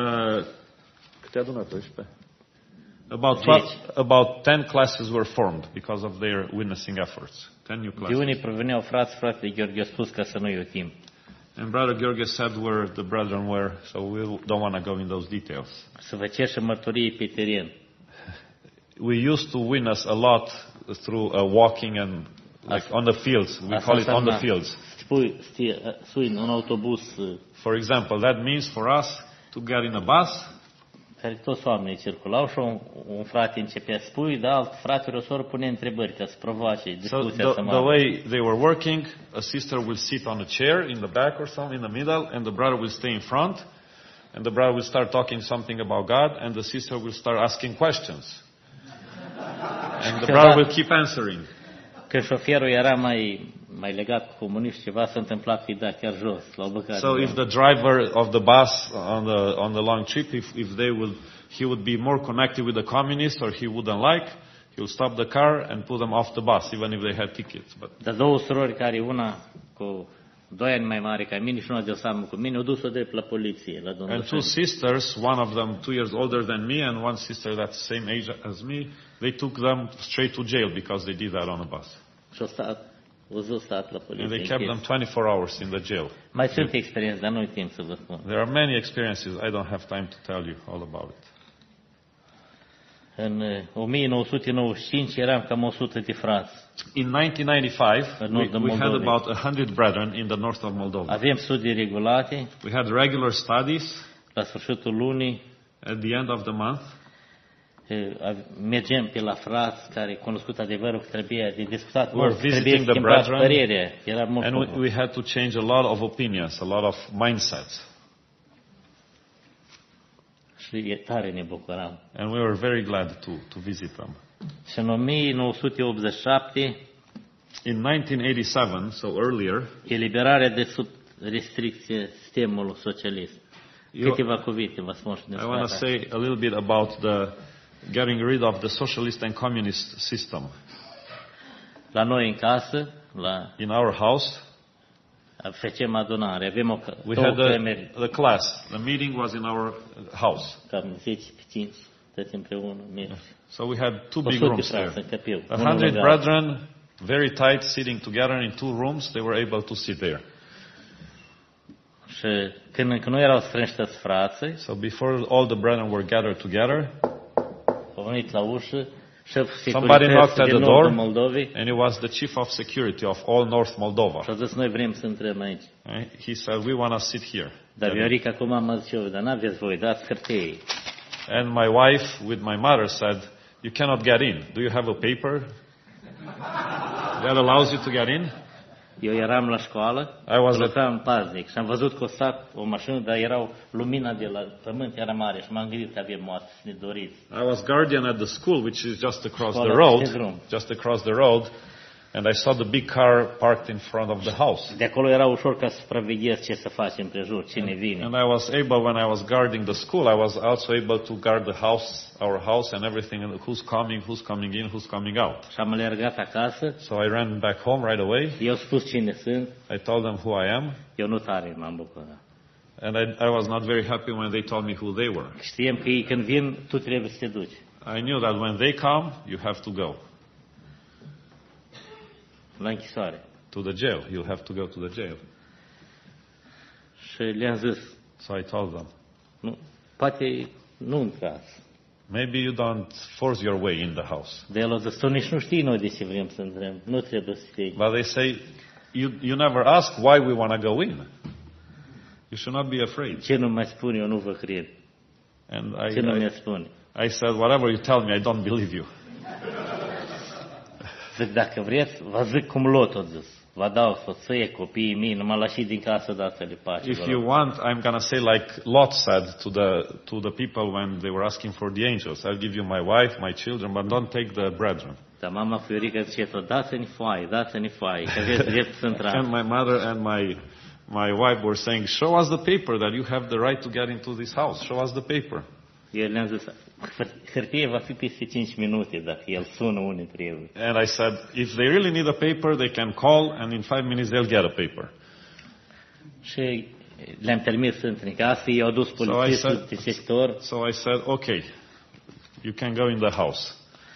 about 10 classes were formed because of their witnessing efforts. 10 new De classes. unii proveneau frați, fratele Gheorghe a spus că să nu iau timp. And Brother George said where the brethren were, so we don't want to go in those details. Să vă cer și mărturie pe teren. We used to witness a lot through walking and like on the fields. We Asta call it on the înseamnă fields. sui în un autobuz For example, that means for us to get in a bus, care toți oamenii circulau și un frate începea să spui, dar alt frate o soră pune întrebări ca să provoace so discuția să the mare. way they were working, a sister will sit on a chair in the back or something in the middle, and the brother will stay in front, and the brother will start talking something about God, and the sister will start asking questions. And the brother will keep answering. Când șoferul era mai legat cu comuniști, ceva s-a întâmplat că îi da chiar jos, l-au băgat. So if the driver of the bus on the long trip, if he would be more connected with the communists or he wouldn't like, he will stop the car and put them off the bus, even if they had tickets. But Dar două surori care una cu 2 ani mai mare ca mine și una de seamă cu mine, au dus-o drept la poliție, la domnul and two sisters, one of them 2 years older than me, and one sister that's the same age as me, they took them straight to jail because they did that on a bus. Și au stat la poliție. And they kept them 24 hours in the jail. Mai sunt experiențe, dar nu-i timp să vă spun. There are many experiences. I don't have time to tell you all about it. În 1995 eram cam 100 de frați. In 1995, North of we had Moldova. about 100 brethren in the north of Moldova. Avem studii regulate, We had regular studies la sfârșitul lunii at the end of the month. mergem pe la frați care cunoscut adevărul că trebuie de discutat We're mult, trebuie visiting the schimbat brethren, părerea. Era mult And lucru. we had to change a lot of opinions, a lot of mindsets. Și tare ne bucuram. And we were very glad to visit them. Și în 1987, In 1987, so earlier, eliberarea de sub restricție sistemului socialist. Câteva cuvinte vă spun și I want to despre say a little bit about the getting rid of the socialist and communist system. La noi în casă, In our house, facem adunare. Avem we două had camere, the class. The meeting was in our house. cam 10 pe 5, toți împreună. Mergi. So we had two big 100 rooms frați there. în căpiu. 100 brethren, very tight, sitting together in 2 rooms. They were able to sit there. Și când încă nu erau strânși toți frații, So before all the brethren were gathered together, au venit la ușă șeful somebody knocked securității at din the nordul door, Moldovei and it was the chief of security of all North Moldova. și a zis, noi vrem să intrăm aici. Right? He said, we want to sit here. Dar Viorica acum mă zice, dar n-aveți voi, dați hârtie. And my wife with my mother said, you cannot get in. Do you have a paper that allows you to get in? Eu eram la școală, I was at- lucram paznic și am văzut că o stat o mașină, dar erau lumina de la pământ, era mare și m-am gândit că avem moarte să ne doriți. I was guardian at the school, which is just across the Școala road, pe drum. just across the road. And I saw the big car parked in front of the house. De acolo era ușor ca să supraveghez ce să face împrejur, cine vine. And I was able, when I was guarding the school, I was also able to guard the house, our house and everything, and who's coming in, who's coming out. Și am alergat acasă. So I ran back home right away. Eu spus cine sunt. I told them who I am. Eu nu tare m-am bucurat. And I was not very happy when they told me who they were. Știam că ei când vin, tu trebuie să te duci. I knew that when they come, you have to go. La închisoare. To the jail. You have to go to the jail. Și le-am zis, So I told them, nu, poate nu intrați. maybe you don't force your way in the house. De el a zis, tu nici nu știi noi de ce vrem să intrăm. Nu trebuie să fie. But they say, you never ask why we want to go in. You should not be afraid. Ce nu mai spune, eu nu vă cred. And Ce nu mi spune? I said, whatever you tell me, I don't believe you. Zic, dacă vreți, vă zic cum Lot a zis. Vă dau soție, copiii mei, numai lași din casă, dați-le pace. If you want, I'm going to say like Lot said to the people when they were asking for the angels, I'll give you my wife, my children, but don't take the brethren. Dar mama Fiorica zice, dați-ne foaie, că aveți drept să intrați. And my mother and my wife were saying, show us the paper that you have the right to get into this house. Show us the paper. Eu le-am zis, hârtie va fi peste 5 minute dacă el sună unde trebuie. And I said, if they really need a paper, they can call, and in 5 minutes they'll get a paper. Și le-am permis să intre în casă, i-au dus polițistul de sector. So I said, okay, you can go in the house.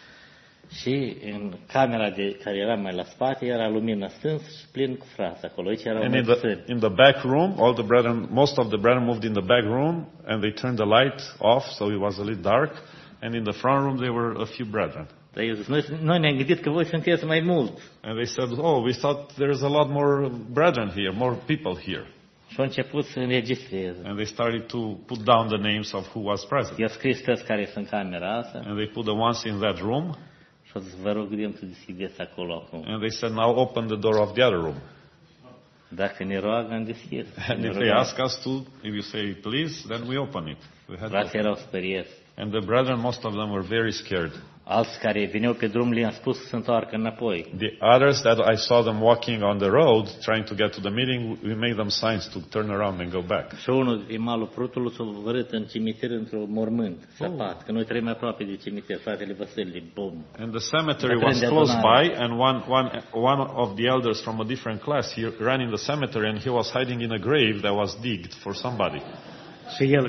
Și în camera care era mai la spate era lumina stâns și plin cu frați acolo. Aici erau And mai in the back room, most of the brethren moved in the back room, and they turned the light off, so it was a little dark. And in the front room, there were a few brethren. Dar eu zic, noi ne-am gândit că voi sunteți mai mult. And they said, oh, we thought there's a lot more brethren here, more people here. Și au început să înregistreze. And they started to put down the names of who was present. I-au scris toți care sunt în camera asta. And they put the ones in that room. Și au zis, vă rugăm să deschideți acolo acum. And they said, now open the door of the other room. Dacă ne roagă, am deschis. And if they ask us to, if you say please, then we open it. Frații erau speriați. And the brethren, most of them were very scared. Alți care veneau pe drum le-am spus să se întoarcă înapoi. The others that I saw them walking on the road, trying to get to the meeting, we made them signs to turn around and go back. Și unul din malul Prutului s-a vărât în cimitir într-un mormânt, săpat, că noi trăim aproape de cimitir, fratele Vasile, bum. And the cemetery was close by, and one of the elders from a different class, he ran in the cemetery and he was hiding in a grave that was digged for somebody. Și el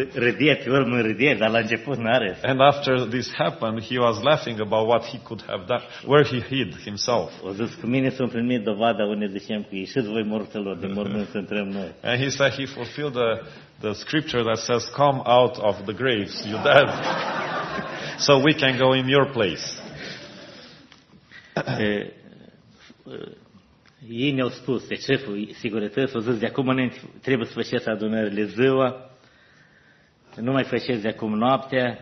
râdea, dar la început n-are. And after this happened, he was laughing about what he could have done, where he hid himself. O zis, cu mine s-a împlinit dovada unde zicem că ieșiți voi morților de mormânt să intrăm noi. And he said he fulfilled the scripture that says, come out of the graves, you dead, so we can go in your place. Ei ne-au spus, de șeful Sigurității, au zis, de acum înainte trebuie să faceți adunările ziua, nu mai faceți de acum noaptea,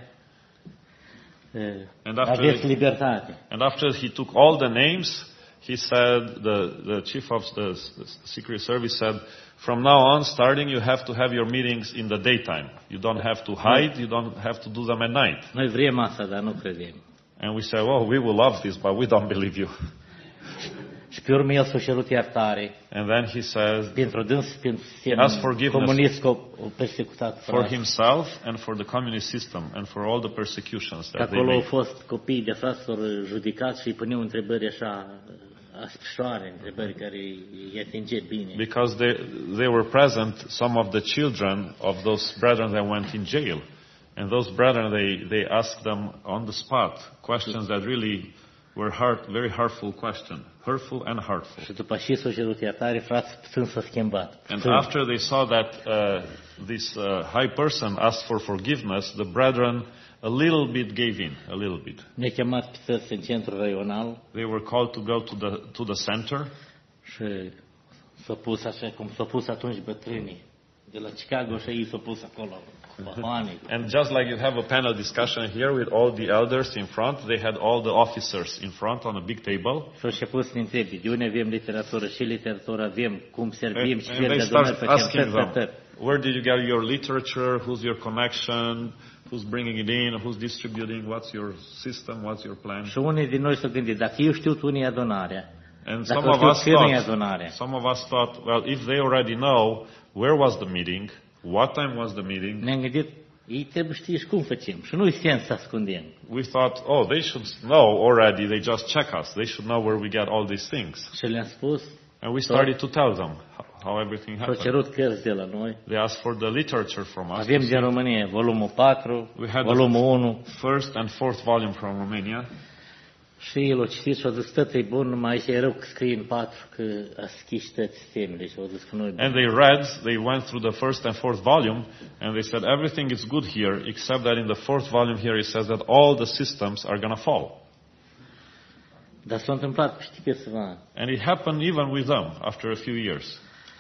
aveți libertate. And after he took all the names, he said, the chief of the secret service said, from now on, starting, you have to have your meetings in the daytime. You don't have to hide, you don't have to do them at night. Noi vrem asta, dar nu credem. And we said, well, we will love this, but we don't believe you. Și pe urmă el s-a cerut iertare. And then he says, pentru sistemul comunist persecutat for himself and for the communist system and for all the persecutions that they acolo au made. fost copii de frați judecați și îi puneau întrebări așa aspșoare, întrebări care îi atinge bine. Because they were present, some of the children of those brethren that went in jail. And those brethren, they asked them on the spot questions that really were very hurtful questions. Hurtful and hurtful. Și după ce s-a cerut iertare, frați s-au schimbat. And after they saw that this high person asked for forgiveness, the brethren a little bit gave in, a little bit. Ne-a chemat pe toți în centrul raional. They were called to go to the center. Și s-a pus așa cum s-a pus atunci bătrânii de la Chicago și ei s-au pus acolo. And just like you have a panel discussion here with all the elders in front, they had all the officers in front on a big table. Și și pus să întrebi, de unde avem literatură și literatură avem, cum servim, ce fel de adunări facem, where did you get your literature, who's your connection, who's bringing it in, who's distributing, what's your system, what's your plan. Și unii din noi s-au gândit, dacă eu știu unii adunarea, And Dacă știu ce nu e adunarea. some of us thought, well, if they already know where was the meeting, what time was the meeting, Ne-am gândit, ei trebuie știi și cum facem. Și nu-i sens să ascundem. we thought, oh, they should know already, they just check us. They should know where we get all these things. Și le-am spus, And we started to tell them how everything și-au happened. cerut cărți de la noi. They asked for the literature from us. Avem din România volumul 4, We had volumul 1. first and fourth volume from Romania. Și el a citit și a zis, tătă, e bun, numai aici e rău că scrie în 4, că a schis toți sistemele. Și a zis că nu e bun. And they read, they went through the first and fourth volume, and they said everything is good here, except that in the fourth volume here it says that all the systems are going to fall. Dar s-a întâmplat peste câțiva ani. And it happened even with them after a few years.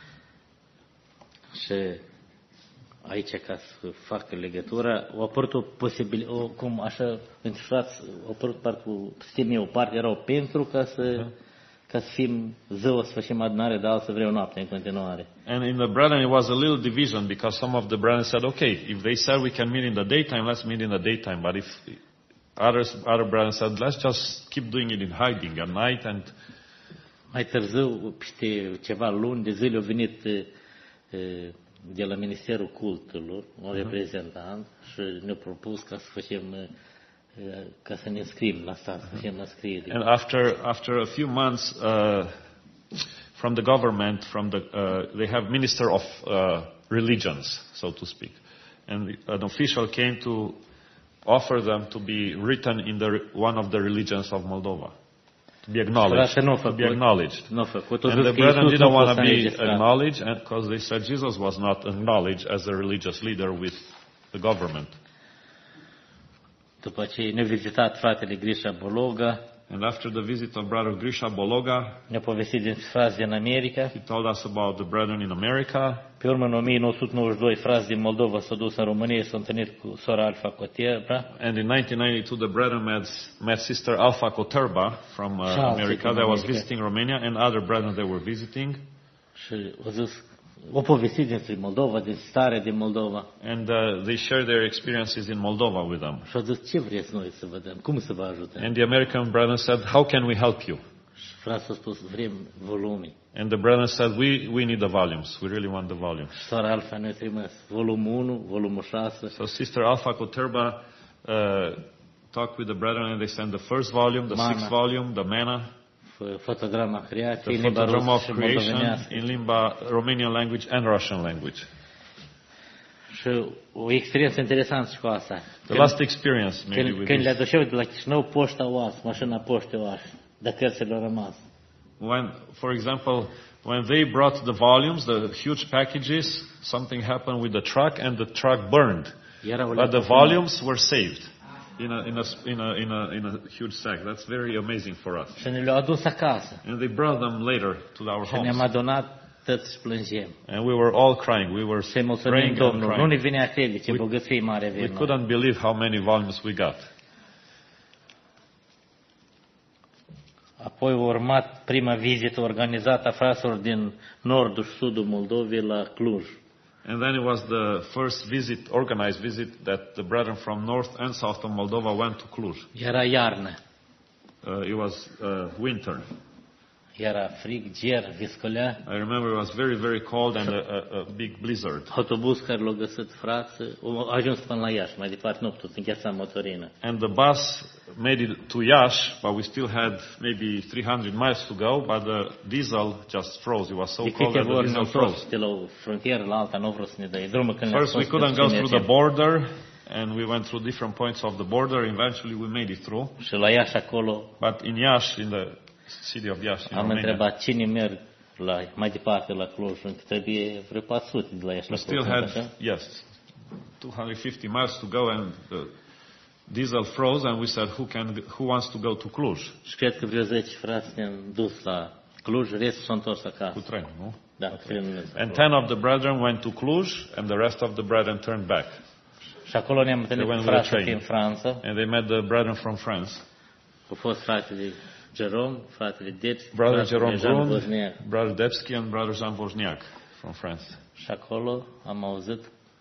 Și aici, ca să facă legătura, a apărut o posibilitate, cum așa, între frați, a apărut parcă sistemul, o parte erau pentru ca să fim zău, să facem adunare, dar alții vreau noapte în continuare. And in the brethren it was a little division because some of the brethren said, okay, if they said we can meet in the daytime, let's meet in the daytime. But if other brethren said, let's just keep doing it in hiding at night. And Mai târziu, peste ceva luni de zile, a venit de la Ministerul Cultelor, un reprezentant, și ne-a propus ca să facem, ca să ne înscriem la stat, să facem înscriere. And after a few months, from the government, they have minister of religions, so to speak, and an official came to offer them to be written in one of the religions of Moldova, to be acknowledged. Nu făcut. And the brethren didn't want to be acknowledged because they said Jesus was not acknowledged as a religious leader with the government. După ce ne-a vizitat fratele Grisha Bologa, and after the visit of brother Grisha Bologa, ne-a povestit din frați din America. He told us about the brethren in America. Pe urmă, în 1992, frați din Moldova s-au dus în România, s-au întâlnit cu sora Alfa Coterba. And in 1992, the brethren met Sister Alfa Coterba from America that was visiting Romania, and other brethren that were visiting. Și au zis, o povestit despre Moldova, de starea din Moldova. And they shared their experiences in Moldova with them. Și au zis, ce vreți noi să vă dăm? Cum să vă ajutăm? And the American brethren said, how can we help you? Și frații au spus, vrem volume. And the brethren said, we need the volumes. We really want the volumes. Și sora Alfa ne-a trimis volumul 1, volumul 6. So Sister Alfa Coterba talked with the brethren, and they sent the first volume, the sixth volume, the Manna, fotograma creației, the photogram of creation in limba Romanian language and Russian language. Și o experiență interesantă și cu asta. The last experience, maybe with când le this. aduceau de la Chișinău, poșta oas, mașina poște oas, de cărțile au rămas. When, for example, when they brought the volumes, the huge packages, something happened with the truck, and the truck burned. But the volumes were saved in a huge sack. That's very amazing for us. Și ne le-au adus acasă. And they brought them later to our Și ne-am homes. adunat, toți plângem. And we were all crying. We were Să-i mulțumim praying and Domnul. Nu ne crying. vine a crede ce bogăție mare We avem. couldn't believe how many volumes we got. Apoi a urmat prima vizită organizată a fraților din nordul și sudul Moldovei la Cluj. And then it was the first organized visit that the brethren from north and south of Moldova went to Cluj. Era iarnă. It was winter. Era frig, ger, viscolea. I remember it was very, very cold and a big blizzard. Autobuz care l-a găsit frață, a ajuns până la Iași, mai departe nu putut, încheța motorină. And the bus made it to Iași, but we still had maybe 300 miles to go, but the diesel just froze. It was so cold that the diesel froze. De la o frontieră la alta, nu vreau să ne dai drumul când First, we couldn't go through the border, and we went through different points of the border. Eventually, we made it through. Și la Iași acolo But in Iași, in the city of Iași, in am Romania, întrebat cine merg mai departe la Cluj, încă trebuie vreo 400 de la Iași we la still Cluj. had, yes, 250 miles to go, and the diesel froze, and we said, who wants to go to Cluj? Și cred că vreo 10 frați ne-am dus la Cluj, restul s-au întors acasă. Cu tren, nu? Da, And 10 of the brethren went to Cluj, and the rest of the brethren turned back. Și acolo ne-am întâlnit cu frații din Franța. And they met the brethren from France. Au fost fratele Jerome, fratele Debski, Brother fratele Jerome Jean Brun, Vozniac. Brother Debski, and Brother Jean Vozniak from France. Și acolo am auzit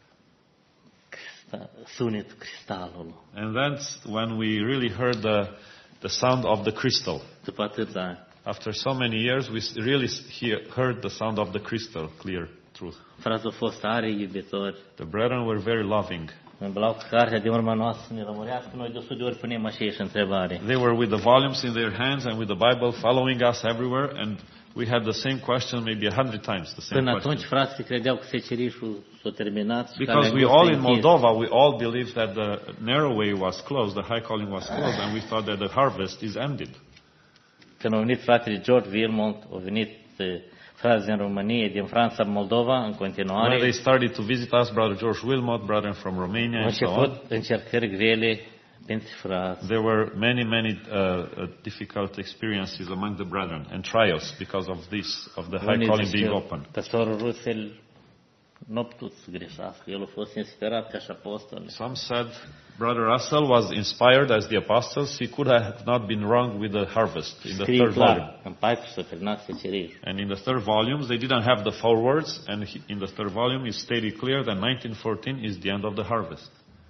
sunetul cristalului. And that's when we really heard the sound of the crystal. După atâția ani. After so many years, we really heard the sound of the crystal clear truth. Frații au fost tare iubitori. The brethren were very loving. Îmblau cu cartea de urma noastră să ne lămurească, noi de 100 de ori punem aceeași întrebare. They were with the volumes in their hands and with the Bible following us everywhere, and we had the same question maybe 100 times, the same Până question. atunci frații credeau că secerișul s-a terminat și Because we all in Moldova, we all believed that the narrow way was closed, the high calling was closed, and we thought that the harvest is ended. Când au venit fratele George Wilmot, au venit frați din România, din Franța, Moldova, în When continuare. they started to visit us, Brother George Wilmot, brethren from Romania, Au and so on, început încercări grele pentru frați. there were many difficult experiences among the brethren and trials because of this, of the high Unii calling being ziceau, open. păstorul Russell nu a putut să greșească. El a fost inspirat ca și apostol. Some said Brother Russell was inspired as the apostles. He could have not been wrong with the harvest in the Scrie third volume. clar, în 14 s-a terminat secerișul. And in the third volume, they didn't have the forewords, and in the third volume it stated clear that 1914 is the end of the harvest.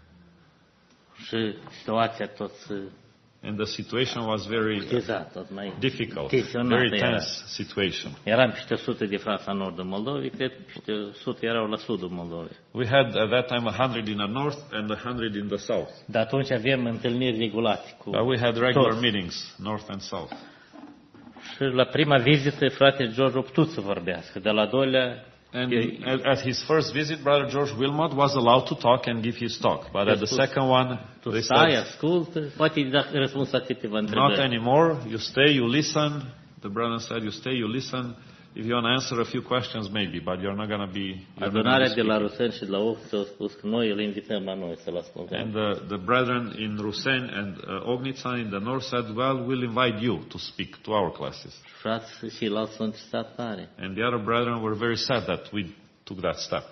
Și situația tot se And the situation was very tiza, tot mai difficult, tensionată very era. tense situation. Eram peste 100 de frați în nordul Moldovei, cred că peste 100 erau la sudul Moldovei. We had at that time 100 in the north and 100 in the south. Dar atunci avem întâlniri regulate cu We had regular toți. meetings, north and south. Și la prima vizită, fratele George a putut să vorbească. De la doilea, And at his first visit, Brother George Wilmot was allowed to talk and give his talk. But at the second one, tu they stai, said, ascultă, poate îi da răspuns la câteva not întrebări. anymore. You stay, you listen. The brother said, you stay, you listen. If you want to answer a few questions, maybe, but you're not going to be. Adunarea de la Ruseni și de la Ochță au spus că noi îl invităm la noi să-l ascultăm. And the brethren in Rusen and Ognitsa in the north said, well, we'll invite you to speak to our classes. Frați și la s-au întristat tare. And the other brethren were very sad that we took that step.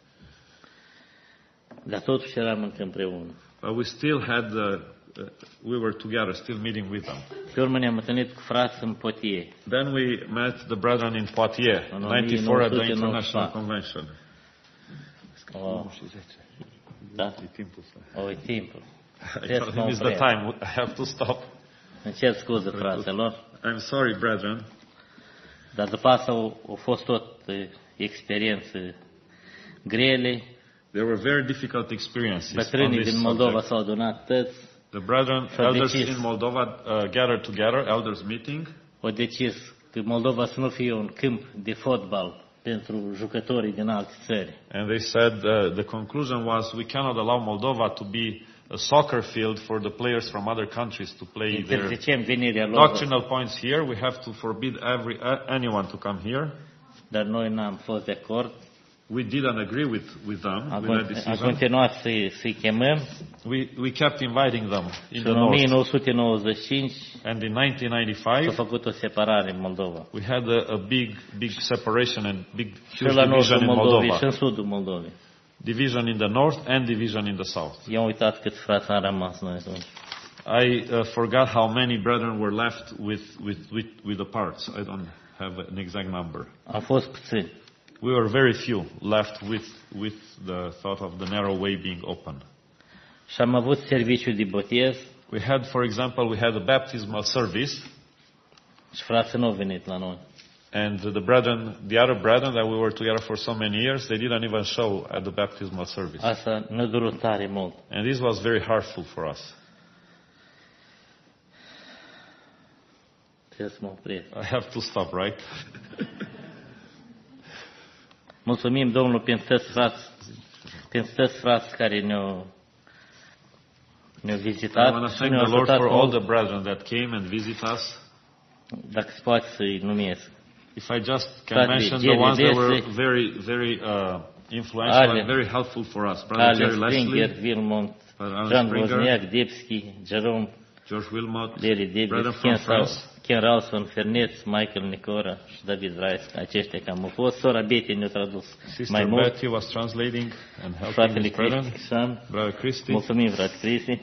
Dar totuși eram încă împreună. But we still had, we were together, still meeting with them. Pe urmă ne-am întâlnit cu frați în Poitiers. Then we met the brethren in Poitiers, În 94 at the 1994. International Convention. Oh, da? O, e timpul. I told him it's the time, I have to stop. Îmi cer scuze, fraților. I'm sorry, brethren. Dar după asta au fost tot experiențe grele. There were very difficult experiences. on Bătrânii this din Moldova subject. s-au adunat toți. The brethren, S-a elders decis. in Moldova gathered together, elders meeting. Au decis că Moldova să nu fie un câmp de fotbal pentru jucătorii din alte țări. And they said the conclusion was we cannot allow Moldova to be a soccer field for the players from other countries to play their Interzicem venirea lor, doctrinal points here. We have to forbid anyone to come here. dar noi n-am fost de acord. We didn't agree with them, with that Am decision. continuat să-i chemăm We kept inviting them in și the în north. 1995 And in s-a 1995, făcut o separare în Moldova. we had a big separation and big Și huge la division nordul in Moldovei Moldova. și în sudul Moldovei. Division in the north and division in the south. I-am uitat câți frați am rămas noi atunci. I forgot how many brethren were left with the parts. I don't have an exact number. Am fost puțini. We were very few left with the thought of the narrow way being open. Și am avut serviciu de botez We had, for example, we had a baptismal service, și frații nu au venit la noi. and the other brethren that we were together for so many years, they didn't even show at the baptismal service. Asta ne-a durut tare mult. And this was very hurtful for us. Trebuie să mă opresc. I have to stop, right? Mulțumim Domnul pentru toți frați care ne-au I vizitat want to și thank ne-au the Lord ajutat for all mult, the brethren that came and visit us. dacă se poate să-i numesc. If I just can Frate mention the Jerry ones that were Leslie. very influential Ale. and very helpful for us. Brother Jerry Alex Springer, Leslie, Vilmont, Brother Alan Jean Springer, Wozniak, Debski, Jerome, George Wilmot, Larry Davis, brethren from France. Ken Ralston, Ferneț, Michael Nicora și David Rice. Aceștia cam au fost. Sora Betty ne-a tradus mai Sister mult. Betty was translating and helping Fratele his brethren. Cristi Sam. Brother Christy. Mulțumim, frate Cristi.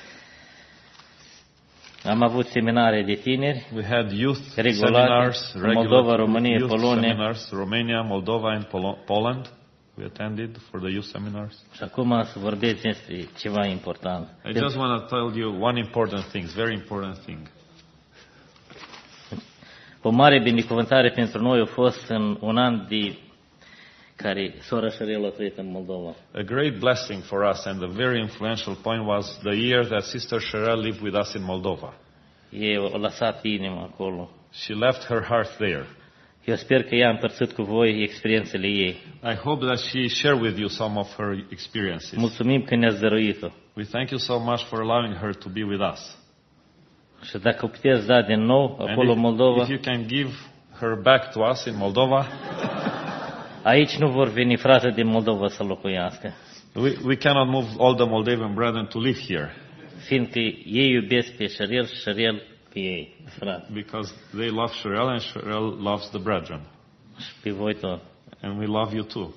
Am avut seminare de tineri. We had youth Regulate, seminars, Moldova, Romania, youth Polonia. seminars, Romania, Moldova, and Poland. We attended for the youth seminars. Și acum să vorbesc despre ceva important. I just want to tell you one important thing, very important thing. O mare binecuvântare pentru noi a fost în un an de care sora Șerel a trăit în Moldova. A great blessing for us and a very influential point was the year that Sister Sherelle lived with us in Moldova. Ei au lăsat inima acolo. She left her heart there. Eu sper că ea a împărțit cu voi experiențele ei. I hope that she shared with you some of her experiences. Mulțumim că ne-ați dăruit-o. We thank you so much for allowing her to be with us. Și dacă puteți da din nou acolo în Moldova, if you can give her back to us in Moldova, aici nu vor veni frate din Moldova să locuiască. we cannot move all the Moldavian brethren to live here. Fiindcă ei iubesc pe Șerel și Șerel pe ei, frate. Because they love Sherelle and Sherelle loves the brethren. Și pe voi tot. And we love you too.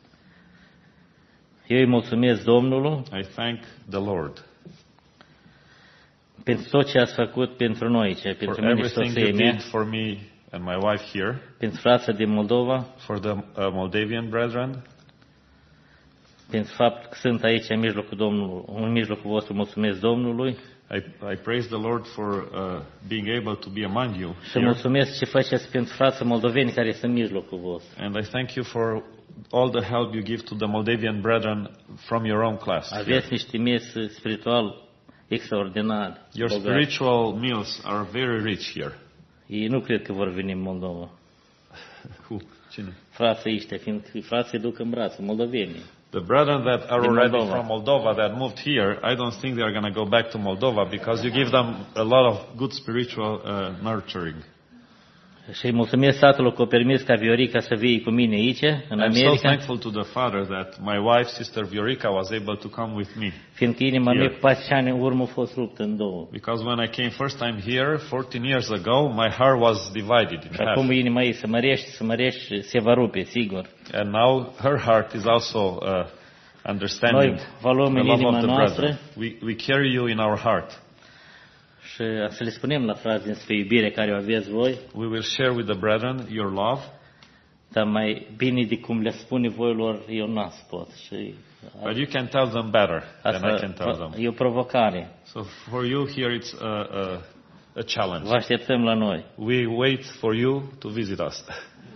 Eu îi mulțumesc Domnului I thank the Lord pentru tot ce ați făcut pentru noi aici, for pentru mine și everything soția you mea, did for me and my wife here, pentru frații din Moldova, for the Moldavian brethren, pentru faptul că sunt aici în mijlocul Domnului, în mijlocul vostru, mulțumesc Domnului. I praise the Lord for being able to be among you Și here. mulțumesc ce faceți pentru frații moldoveni care sunt în mijlocul vostru. And I thank you for all the help you give to the Moldavian brethren from your own class. here. Aveți niște mese spiritual extraordinare. Your bogați. spiritual meals are very rich here. Ei nu cred că vor veni în Moldova. Who? Cine? Frații ăștia, fiindcă frații duc în brațe, moldovenii. The brethren that are Din already Moldova. from Moldova that moved here, I don't think they are going to go back to Moldova because you give them a lot of good spiritual nurturing. Și îi mulțumesc tatălui că a permis ca Viorica să vie cu mine aici, în I'm so America, thankful to the Father that my wife, Sister Viorica, was able to come with me. fiindcă inima Here. mea cu 4 ani în urmă a fost ruptă în două. Because when I came first time here, 14 years ago, my heart was divided in Și acum half. inima ei se mărește și se va rupe, sigur. And now her heart is also understanding Noi vă luăm the în love inima of the noastră brethren. We carry you in our heart. și să le spunem la frații despre iubirea care o aveți voi, We will share with the brethren your love, dar mai bine de cum le spune voi lor, eu n-am pot. Și but you can tell them better than I can tell asta them. e o provocare. So for you here it's a challenge. Vă așteptăm la noi. We wait for you to visit us.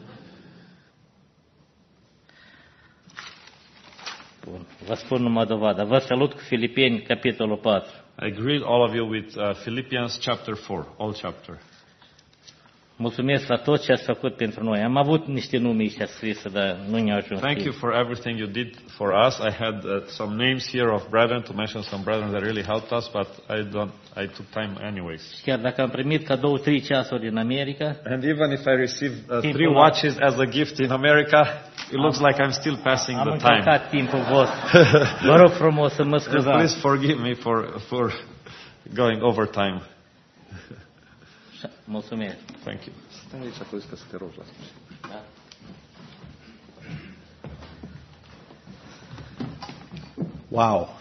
Bun. Vă spun numai dovada. Vă salut cu Filipeni, capitolul 4. I greet all of you with Philippians chapter 4, all chapter. Mulțumesc la tot ce ați făcut pentru noi. Am avut niște nume aici scrise, dar nu ne-au ajuns. Thank you for everything you did for us. I had some names here of brethren, to mention some brethren that really helped us, but I took time anyways. Chiar dacă am primit cadou 3 ceasuri din America, And even if I received Timpul 3 ăla- watches as a gift in America, it looks like I'm still passing am the time. încărcat timpul vostru. Vă rog frumos să mă And scuzați. please forgive me for going over time. Mulțumesc. Thank you. Stai aici, că să te rog la sfârșit. Wow.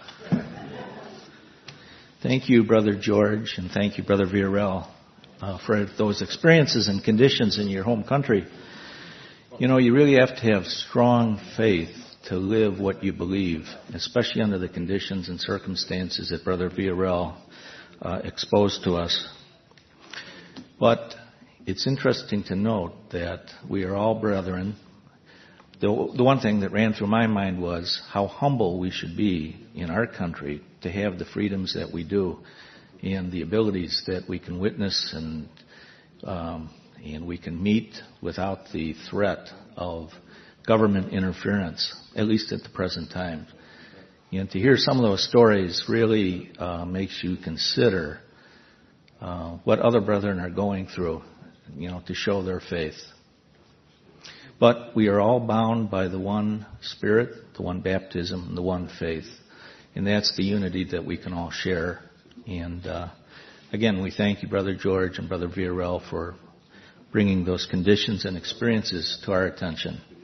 Thank you, Brother George, and thank you, Brother Virel, for those experiences and conditions in your home country. You know, you really have to have strong faith to live what you believe, especially under the conditions and circumstances that Brother Virel exposed to us. But it's interesting to note that we are all brethren. The one thing that ran through my mind was how humble we should be in our country to have the freedoms that we do and the abilities that we can witness and we can meet without the threat of government interference, at least at the present time. And to hear some of those stories really makes you consider what other brethren are going through, to show their faith. But we are all bound by the one Spirit, the one baptism, and the one faith. And that's the unity that we can all share. And again, we thank you, Brother George and Brother Virel, for bringing those conditions and experiences to our attention.